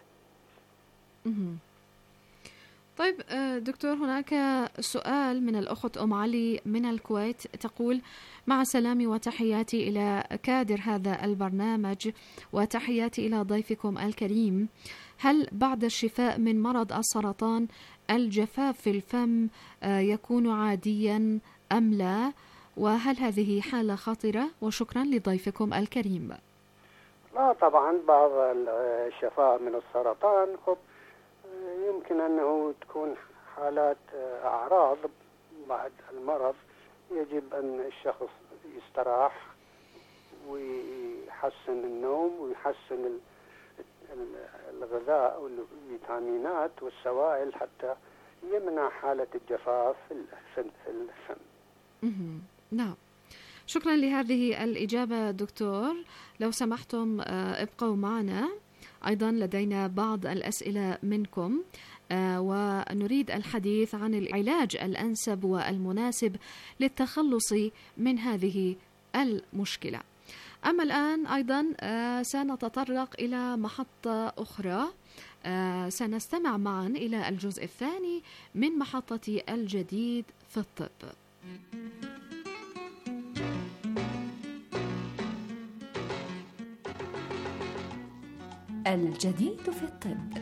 طيب دكتور، هناك سؤال من الأخت أم علي من الكويت، تقول: مع سلامي وتحياتي إلى كادر هذا البرنامج وتحياتي إلى ضيفكم الكريم، هل بعد الشفاء من مرض السرطان الجفاف في الفم يكون عاديا أم لا؟ وهل هذه حالة خطرة؟ وشكرا لضيفكم الكريم. لا طبعا، بعض الشفاء من السرطان يمكن أنه تكون حالات أعراض بعد المرض، يجب أن الشخص يستراح ويحسن النوم ويحسن الغذاء والفيتامينات والسوائل حتى يمنع حالة الجفاف في الفم. نعم، شكرا لهذه الإجابة دكتور. لو سمحتم ابقوا معنا، أيضا لدينا بعض الأسئلة منكم ونريد الحديث عن العلاج الأنسب والمناسب للتخلص من هذه المشكلة. أما الآن أيضا سنتطرق إلى محطة أخرى، سنستمع معا إلى الجزء الثاني من محطة الجديد في الطب. الجديد في الطب.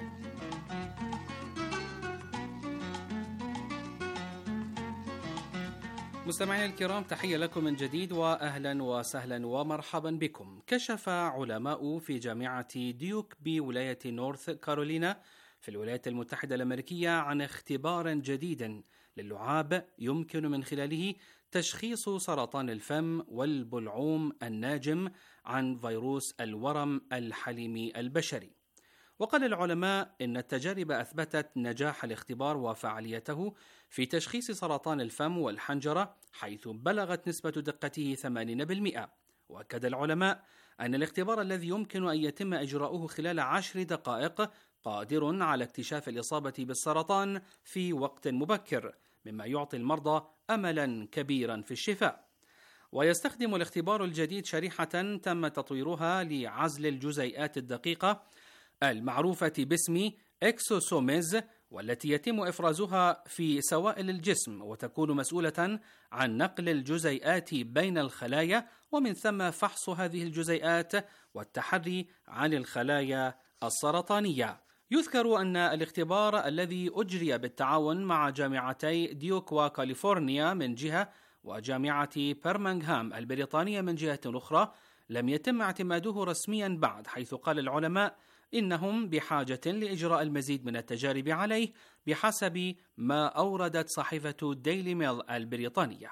مستمعينا الكرام، تحية لكم من جديد وأهلا وسهلا ومرحبا بكم. كشف علماء في جامعة ديوك بولاية نورث كارولينا في الولايات المتحدة الأمريكية عن اختبار جديد للعاب يمكن من خلاله تشخيص سرطان الفم والبلعوم الناجم عن فيروس الورم الحليمي البشري. وقال العلماء إن التجارب أثبتت نجاح الاختبار وفعاليته في تشخيص سرطان الفم والحنجرة، حيث بلغت نسبة دقته ثمانين بالمئة. وأكد العلماء أن الاختبار الذي يمكن أن يتم إجراؤه خلال عشر دقائق قادر على اكتشاف الإصابة بالسرطان في وقت مبكر، مما يعطي المرضى أملا كبيرا في الشفاء. ويستخدم الاختبار الجديد شريحة تم تطويرها لعزل الجزيئات الدقيقة المعروفة باسم إكسوسوميز، والتي يتم إفرازها في سوائل الجسم وتكون مسؤولة عن نقل الجزيئات بين الخلايا، ومن ثم فحص هذه الجزيئات والتحري عن الخلايا السرطانية. يذكر أن الاختبار الذي أجري بالتعاون مع جامعتي ديوك وكاليفورنيا من جهة وجامعة برمنغهام البريطانية من جهة أخرى لم يتم اعتماده رسميا بعد، حيث قال العلماء إنهم بحاجة لإجراء المزيد من التجارب عليه بحسب ما أوردت صحيفة ديلي ميل البريطانية.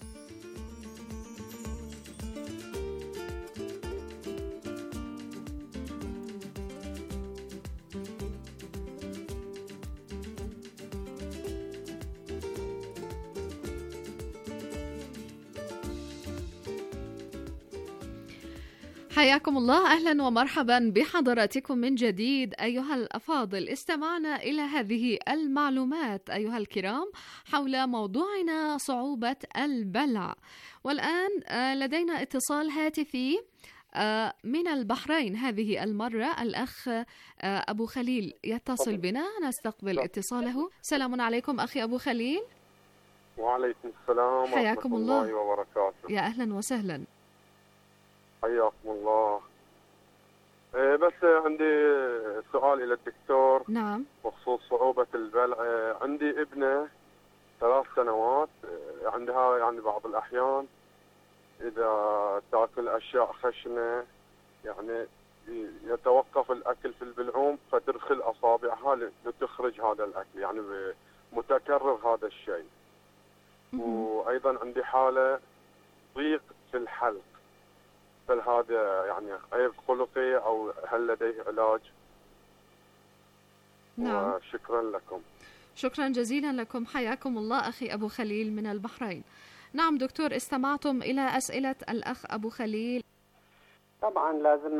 حياكم الله، أهلا ومرحبا بحضراتكم من جديد أيها الأفاضل. استمعنا إلى هذه المعلومات أيها الكرام حول موضوعنا صعوبة البلع، والآن لدينا اتصال هاتفي من البحرين هذه المرة. الأخ أبو خليل يتصل بنا، نستقبل اتصاله. سلام عليكم أخي أبو خليل. وعليكم السلام حياكم الله. الله وبركاته. يا أهلا وسهلا. حياكم الله. إيه بس عندي سؤال إلى الدكتور. نعم. بخصوص صعوبة البلع. عندي ابنة ثلاث سنوات، عندها يعني بعض الأحيان إذا تأكل أشياء خشنة يعني يتوقف الأكل في البلعوم فتدخل أصابعها لتخرج هذا الأكل، يعني متكرر هذا الشيء. وأيضا عندي حالة ضيق في الحلق، هل هذا يعني عيب خلقي أو هل لديه علاج؟ نعم. وشكرا لكم. شكرا جزيلا لكم، حياكم الله أخي أبو خليل من البحرين. نعم دكتور، استمعتم إلى أسئلة الأخ أبو خليل. طبعا لازم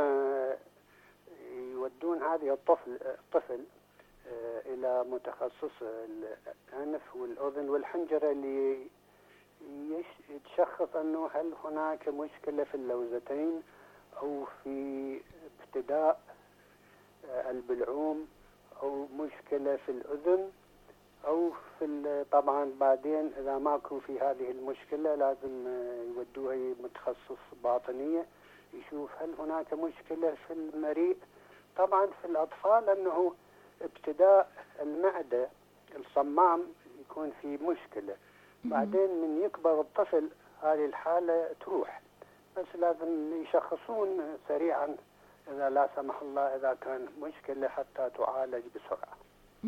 يودون هذه الطفل الطفل إلى متخصص الأنف والأذن والحنجرة اللي يتشخص أنه هل هناك مشكلة في اللوزتين أو في ابتداء البلعوم أو مشكلة في الأذن أو في طبعا بعدين إذا ماكو في هذه المشكلة لازم يودوها متخصص باطنية يشوف هل هناك مشكلة في المريء. طبعا في الأطفال أنه ابتداء المعدة الصمام يكون في مشكلة، بعدين من يكبر الطفل هذه الحالة تروح، بس لازم يشخصون سريعا إذا لا سمح الله إذا كان مشكلة حتى تعالج بسرعة.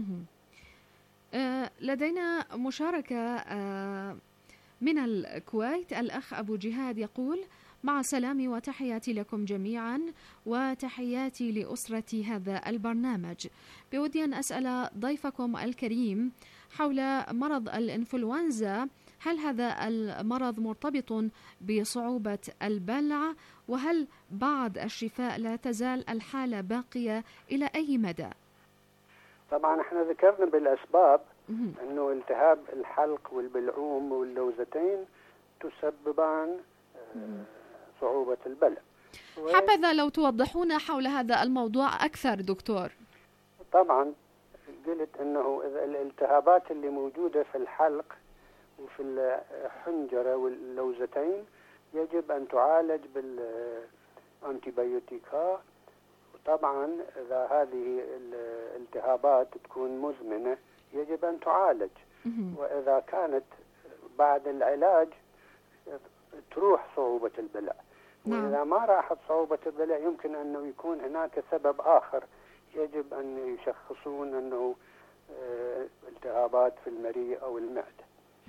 آه لدينا مشاركة آه من الكويت. الأخ أبو جهاد يقول: مع سلامي وتحياتي لكم جميعا وتحياتي لأسرة هذا البرنامج، بودي أن أسأل ضيفكم الكريم حول مرض الإنفلونزا، هل هذا المرض مرتبط بصعوبة البلع؟ وهل بعد الشفاء لا تزال الحالة باقية إلى أي مدى؟ طبعا احنا ذكرنا بالأسباب أنه التهاب الحلق والبلعوم واللوزتين تسببان صعوبة البلع. حبذا لو توضحونا حول هذا الموضوع أكثر دكتور. طبعا قلت أنه الالتهابات اللي موجودة في الحلق وفي الحنجرة واللوزتين يجب أن تعالج بالأنتيبيوتيكات. وطبعا إذا هذه الالتهابات تكون مزمنة يجب أن تعالج، وإذا كانت بعد العلاج تروح صعوبة البلع. وإذا ما راحت صعوبة البلع يمكن أنه يكون هناك سبب آخر يجب أن يشخصون أنه التهابات في المريء أو المعدة.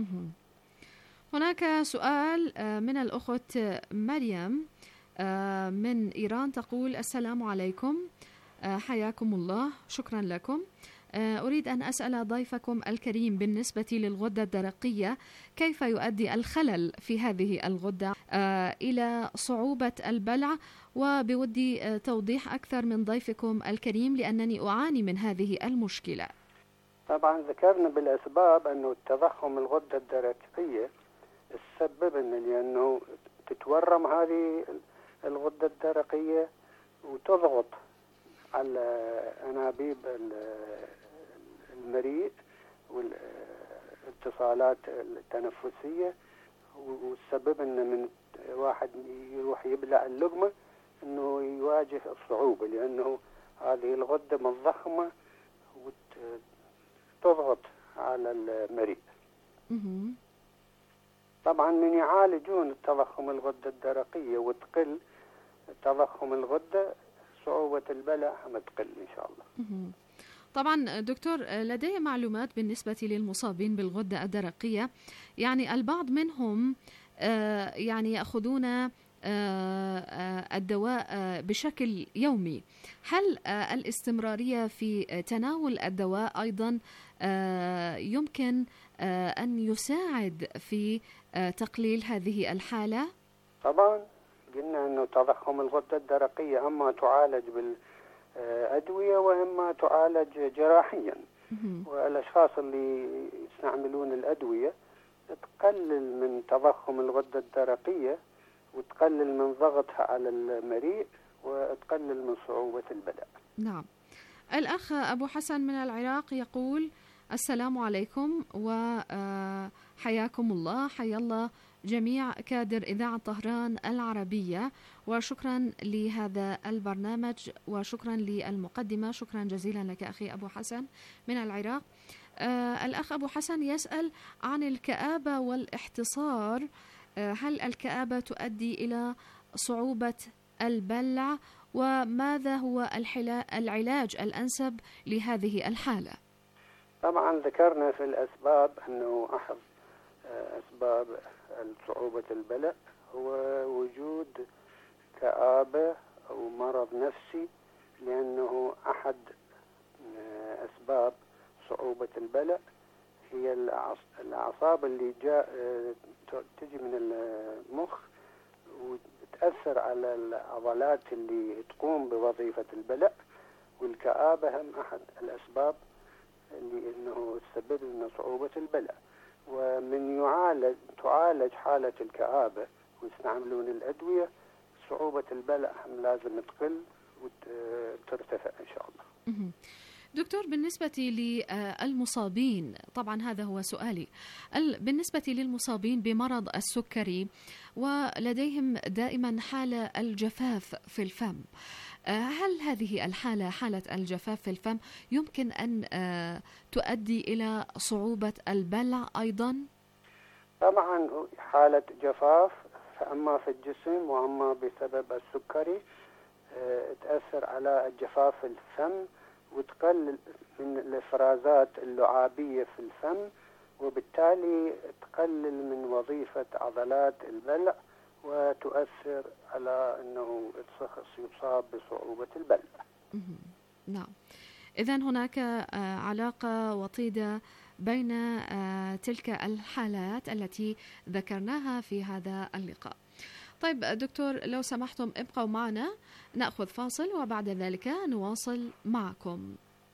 هناك سؤال من الأخت مريم من إيران تقول: السلام عليكم، حياكم الله، شكرا لكم. أريد أن أسأل ضيفكم الكريم بالنسبة للغدة الدرقية، كيف يؤدي الخلل في هذه الغدة إلى صعوبة البلع؟ وبودي توضيح أكثر من ضيفكم الكريم لأنني أعاني من هذه المشكلة. طبعا ذكرنا بالأسباب أنه التضخم الغدة الدرقية السبب إن لأنه تتورم هذه الغدة الدرقية وتضغط على أنابيب المريء والاتصالات التنفسية، والسبب إن من واحد يروح يبلع اللقمة إنه يواجه الصعوبة لأنه هذه الغدة متضخمة وتضغط على المريء. طبعا من يعالجون التضخم الغدة الدرقية وتقل تضخم الغدة صعوبة البلع هم تقل إن شاء الله. طبعا دكتور، لدي معلومات بالنسبة للمصابين بالغدة الدرقية، يعني البعض منهم يعني يأخذون الدواء بشكل يومي. هل الاستمرارية في تناول الدواء أيضا يمكن أن يساعد في تقليل هذه الحالة؟ طبعا قلنا أنه تضخم الغدة الدرقية أما تعالج بالأدوية وإما تعالج جراحيا، والأشخاص اللي يستعملون الأدوية تقلل من تضخم الغدة الدرقية وتقلل من ضغطها على المريء وتقلل من صعوبة البلع. نعم. الأخ أبو حسن من العراق يقول: السلام عليكم وحياكم الله، حيا الله جميع كادر إذاعة طهران العربية، وشكرا لهذا البرنامج وشكرا للمقدمة. شكرا جزيلا لك أخي أبو حسن من العراق. آه الأخ أبو حسن يسأل عن الكآبة والاحتصار. آه هل الكآبة تؤدي إلى صعوبة البلع؟ وماذا هو العلاج الأنسب لهذه الحالة؟ طبعا ذكرنا في الأسباب أنه أحد أسباب صعوبة البلع هو وجود كآبة أو مرض نفسي، لأنه أحد أسباب صعوبة البلع هي الأعصاب اللي جاء تجي من المخ وتأثر على العضلات اللي تقوم بوظيفة البلع، والكآبة هم أحد الأسباب اللي إنه تسبب لنا صعوبة البلع. ومن يعالج تعالج حالة الكآبة ويستعملون الأدوية، صعوبة البلع هم لازم تقل وترتفع إن شاء الله. دكتور، بالنسبة للمصابين، طبعا هذا هو سؤالي، بالنسبة للمصابين بمرض السكري ولديهم دائما حالة الجفاف في الفم، هل هذه الحالة، حالة الجفاف في الفم، يمكن أن تؤدي إلى صعوبة البلع أيضا؟ طبعا حالة جفاف أما في الجسم وأما بسبب السكري تأثر على الجفاف في الفم وتقلل من الإفرازات اللعابية في الفم، وبالتالي تقلل من وظيفة عضلات البلع وتؤثر على أنه الشخص يصاب بصعوبة البلع. نعم، إذن هناك علاقة وطيدة بين تلك الحالات التي ذكرناها في هذا اللقاء. طيب دكتور، لو سمحتم ابقوا معنا، نأخذ فاصل وبعد ذلك نواصل معكم.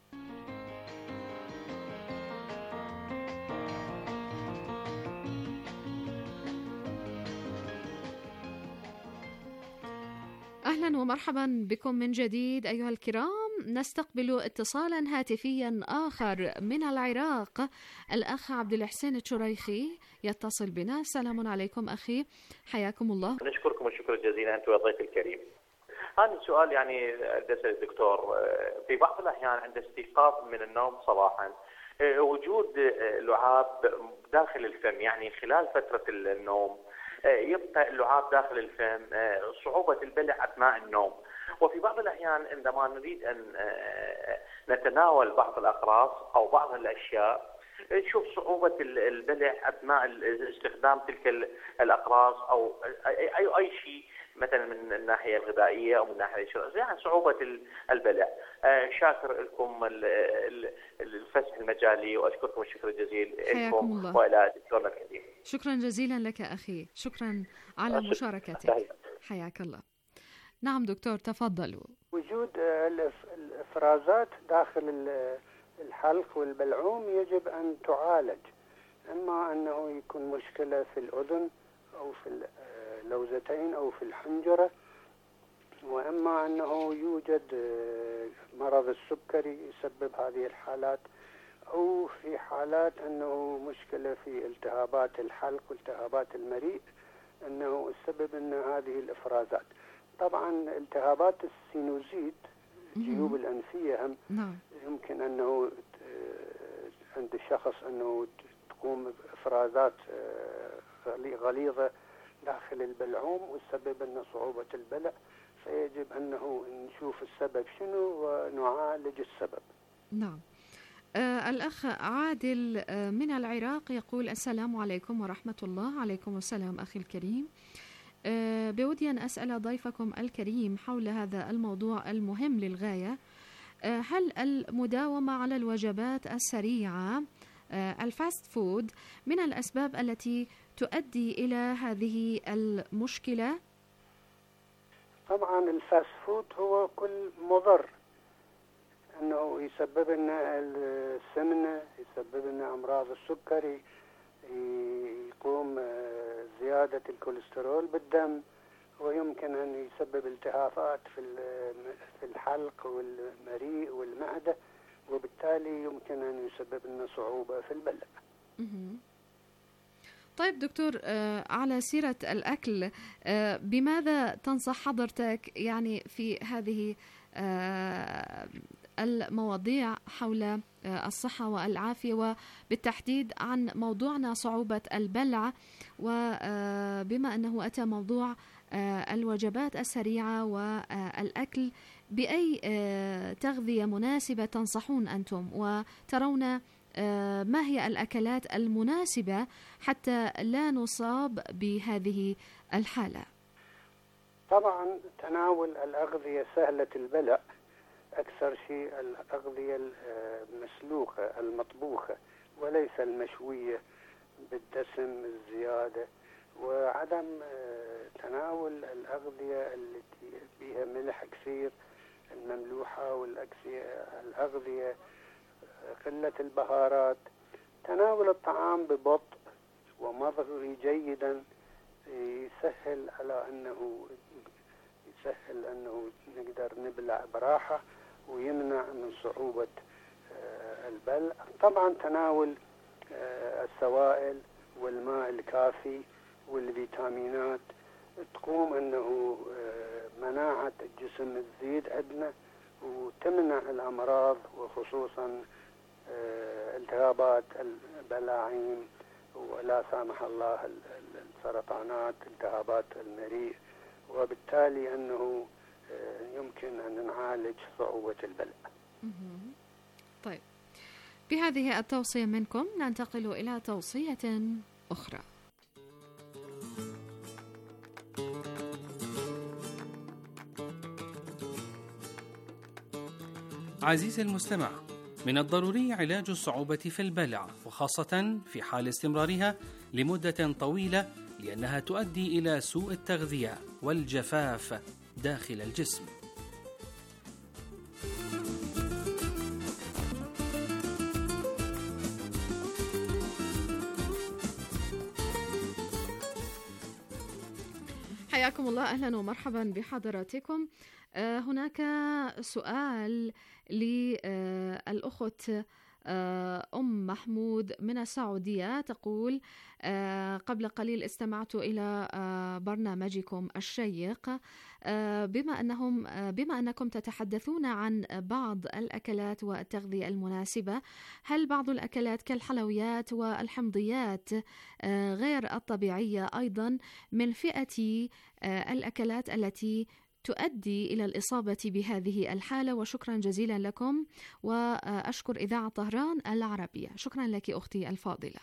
أهلا ومرحبا بكم من جديد أيها الكرام. نستقبل اتصالا هاتفيا آخر من العراق. الأخ عبد الحسين الشريخي يتصل بنا. السلام عليكم أخي، حياكم الله. نشكركم الشكر جزيلا أنت والضيف الكريم. هذا السؤال يعني أسأل الدكتور، في بعض الأحيان عند استيقاظ من النوم صباحا وجود لعاب داخل الفم، يعني خلال فترة النوم يبقى اللعاب داخل الفم، صعوبة البلع أثناء النوم. وفي بعض الأحيان عندما نريد أن نتناول بعض الأقراص أو بعض الأشياء نشوف صعوبة البلع أثناء استخدام تلك الأقراص أو أي أي شيء مثلا من الناحية الغذائية أو من الناحية الشرعية، يعني صعوبة البلع. شاكر لكم الفسح المجالي وأشكركم الشكر الجزيل لكم وإلى دكتورنا الكريم. شكرا جزيلا لك أخي، شكرا على مشاركتك، حياك الله. نعم دكتور تفضلوا. وجود الإفرازات داخل الحلق والبلعوم يجب أن تعالج، إما أنه يكون مشكلة في الأذن أو في اللوزتين أو في الحنجرة، وإما أنه يوجد مرض السكري يسبب هذه الحالات، أو في حالات أنه مشكلة في التهابات الحلق والتهابات المريء أنه السبب أن هذه الإفرازات. طبعا التهابات السينوزيت الجيوب الأنفية هم نعم. يمكن أنه عند الشخص أنه تقوم بإفرازات غليظة داخل البلعوم والسبب أن صعوبة البلع فيجب أنه نشوف السبب شنو ونعالج السبب. نعم. آه الأخ عادل آه من العراق يقول: السلام عليكم ورحمة الله. عليكم السلام أخي الكريم. آه بودي أن أسأل ضيفكم الكريم حول هذا الموضوع المهم للغاية. آه هل المداومة على الوجبات السريعة آه الفاست فود من الأسباب التي تؤدي إلى هذه المشكلة؟ طبعا الفاست فود هو كل مضر، انه يسبب لنا السمنه، يسبب لنا امراض السكري، يقوم زياده الكوليسترول بالدم، ويمكن ان يسبب التهابات في في الحلق والمريء والمعده، وبالتالي يمكن ان يسبب لنا صعوبه في البلع. طيب دكتور، آه على سيرة الأكل، آه بماذا تنصح حضرتك يعني في هذه آه المواضيع حول آه الصحة والعافية، وبالتحديد عن موضوعنا صعوبة البلع، وبما أنه أتى موضوع آه الوجبات السريعة والأكل، بأي آه تغذية مناسبة تنصحون أنتم وترون ما هي الأكلات المناسبة حتى لا نصاب بهذه الحالة؟ طبعا تناول الأغذية سهلة البلع، أكثر شيء الأغذية المسلوقة المطبوخة وليس المشوية بالدسم الزيادة، وعدم تناول الأغذية التي فيها ملح كثير المملوحة، والأغذية قلة البهارات. تناول الطعام ببطء ومضغه جيدا يسهل على أنه يسهل أنه نقدر نبلع براحة ويمنع من صعوبة البلع. طبعا تناول السوائل والماء الكافي والفيتامينات تقوم أنه مناعة الجسم تزيد عندنا وتمنع الأمراض، وخصوصا التهابات البلاعيم، ولا سامح الله السرطانات، التهابات المريء، وبالتالي أنه يمكن أن نعالج صعوبة البلع. طيب، بهذه التوصية منكم ننتقل إلى توصية أخرى. عزيزي المستمع، من الضروري علاج الصعوبة في البلع، وخاصة في حال استمرارها لمدة طويلة، لأنها تؤدي إلى سوء التغذية والجفاف داخل الجسم. حياكم الله، أهلا ومرحبا بحضراتكم. هناك سؤال للأخت أم محمود من السعودية، تقول: قبل قليل استمعت إلى برنامجكم الشيق، بما أنهم بما أنكم تتحدثون عن بعض الأكلات والتغذية المناسبة، هل بعض الأكلات كالحلويات والحمضيات غير الطبيعية أيضا من فئة الأكلات التي تؤدي إلى الإصابة بهذه الحالة؟ وشكرا جزيلا لكم، وأشكر إذاعة طهران العربية. شكرا لك أختي الفاضلة.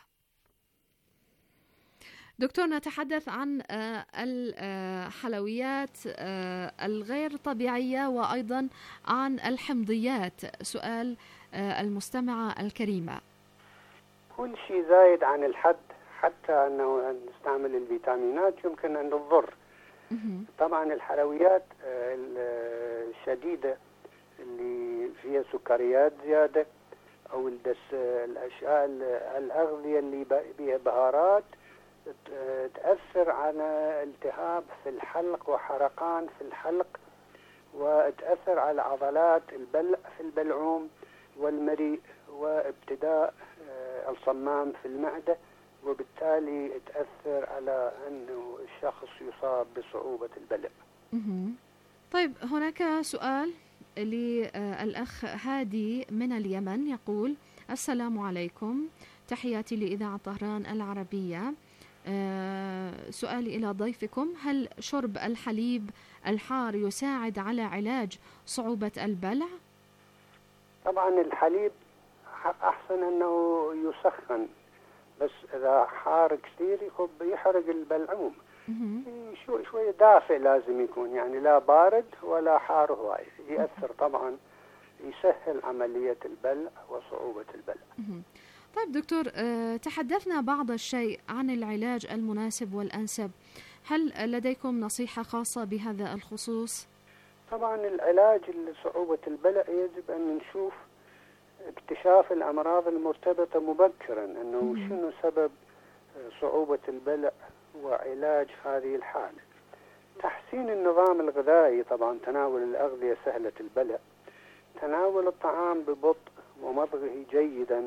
دكتور، نتحدث عن الحلويات الغير طبيعية وأيضا عن الحمضيات. سؤال المستمعة الكريمة: كل شيء زايد عن الحد حتى أنه نستعمل الفيتامينات يمكن أن تضر. طبعا الحلويات الشديدة اللي فيها سكريات زيادة، أو الدس الأشياء الأغذية اللي بيها بهارات، تأثر على التهاب في الحلق وحرقان في الحلق، وتأثر على عضلات البلع في البلعوم والمريء، وابتداء الصمام في المعدة، وبالتالي تأثر على أنه الشخص يصاب بصعوبة البلع. طيب، هناك سؤال للأخ هادي من اليمن، يقول: السلام عليكم، تحياتي لإذاعة طهران العربية. سؤالي إلى ضيفكم: هل شرب الحليب الحار يساعد على علاج صعوبة البلع؟ طبعا الحليب أحسن أنه يسخن، بس إذا حار كثير يحرق البلعوم. شو شوية دافئ لازم يكون، يعني لا بارد ولا حار هواي، يأثر طبعا، يسهل عملية البلع وصعوبة البلع. طيب دكتور، تحدثنا بعض الشيء عن العلاج المناسب والأنسب، هل لديكم نصيحة خاصة بهذا الخصوص؟ طبعا العلاج لصعوبة البلع يجب أن نشوف اكتشاف الأمراض المرتبطة مبكرا، أنه شنو سبب صعوبة البلع وعلاج هذه الحالة. تحسين النظام الغذائي، طبعا تناول الأغذية سهلة البلع، تناول الطعام ببطء ومضغه جيدا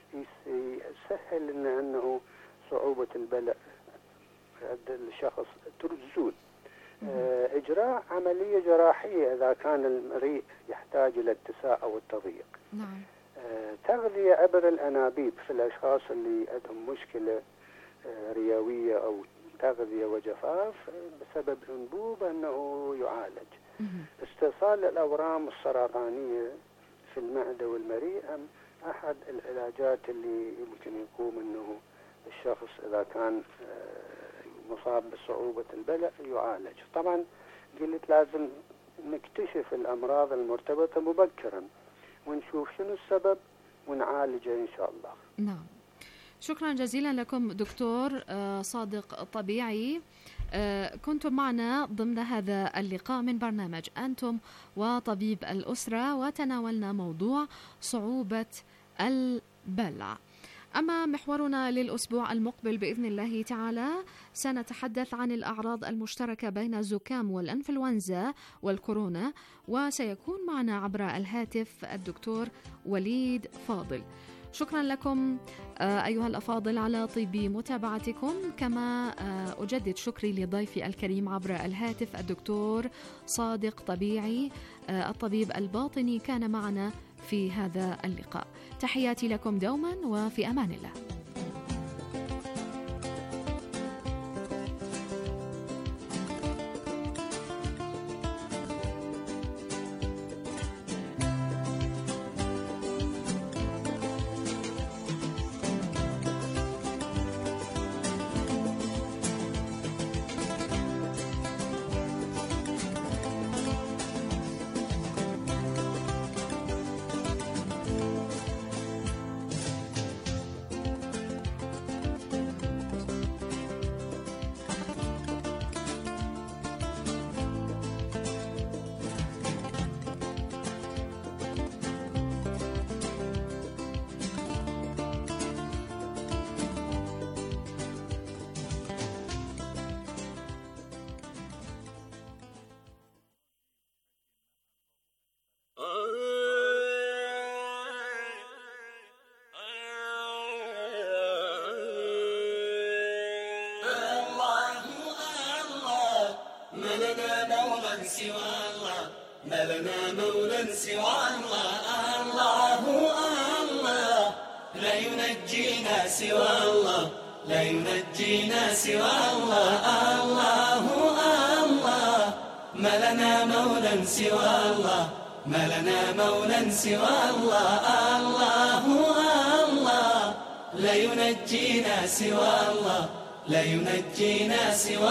يسهل إن أنه صعوبة البلع عند الشخص تزول. إجراء عملية جراحية إذا كان المريء يحتاج إلى اتساع أو التضييق. نعم. تغذية عبر الأنابيب في الأشخاص اللي عندهم مشكلة رئوية أو تغذية وجفاف بسبب أنبوب أنه يعالج. استئصال الأورام السرطانية في المعدة والمريء أحد العلاجات اللي يمكن يقوم أنه الشخص إذا كان مصاب بصعوبة البلع يعالج. طبعا قلت لازم نكتشف الأمراض المرتبطة مبكرا ونشوف شنو السبب ونعالجه إن شاء الله. نعم، شكرا جزيلا لكم دكتور صادق طبيعي، كنتم معنا ضمن هذا اللقاء من برنامج أنتم وطبيب الأسرة، وتناولنا موضوع صعوبة البلع. أما محورنا للأسبوع المقبل بإذن الله تعالى سنتحدث عن الأعراض المشتركة بين الزكام والإنفلونزا والكورونا، وسيكون معنا عبر الهاتف الدكتور وليد فاضل. شكرا لكم أيها الأفاضل على طيب متابعتكم، كما أجدد شكري لضيفي الكريم عبر الهاتف الدكتور صادق طبيعي الطبيب الباطني، كان معنا في هذا اللقاء. تحياتي لكم دوما وفي أمان الله. ما لنا مولى سوى الله، الله الله لا ينجينا سوى الله، لا ينجينا سوى الله، الله الله ما لنا مولى سوى الله، ما لنا مولى سوى الله، الله الله لا ينجينا سوى الله، لا ينجينا سوى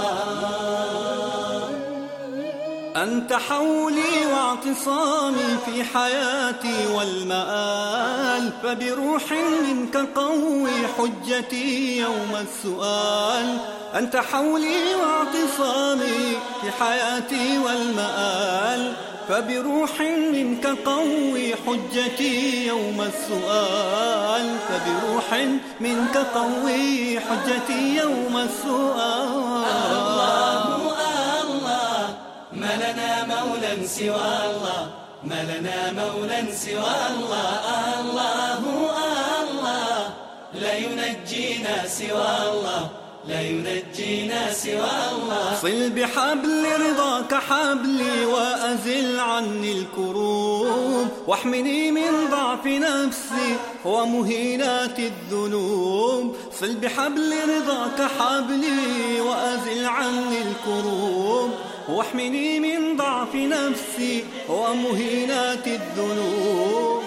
الله. أنت حولي واعتصامي في حياتي والمآل، فبروح منك قوي حجتي يوم السؤال. أنت حولي واعتصامي في حياتي والمآل، فبروح منك قوي حجتي يوم السؤال، فبروح منك قوي حجتي يوم السؤال. الله الله ما لنا مولى سوى الله، ما لنا مولى سوى الله، الله الله لا ينجينا سوى الله، لا ينجينا سوى الله. صل بحبل رضاك حبلي وأزل عني الكروب، واحمني من ضعف نفسي ومهينات الذنوب. صل بحبل رضاك حبلي وأزل عني الكروب، واحمني من ضعف نفسي ومهينات الذنوب.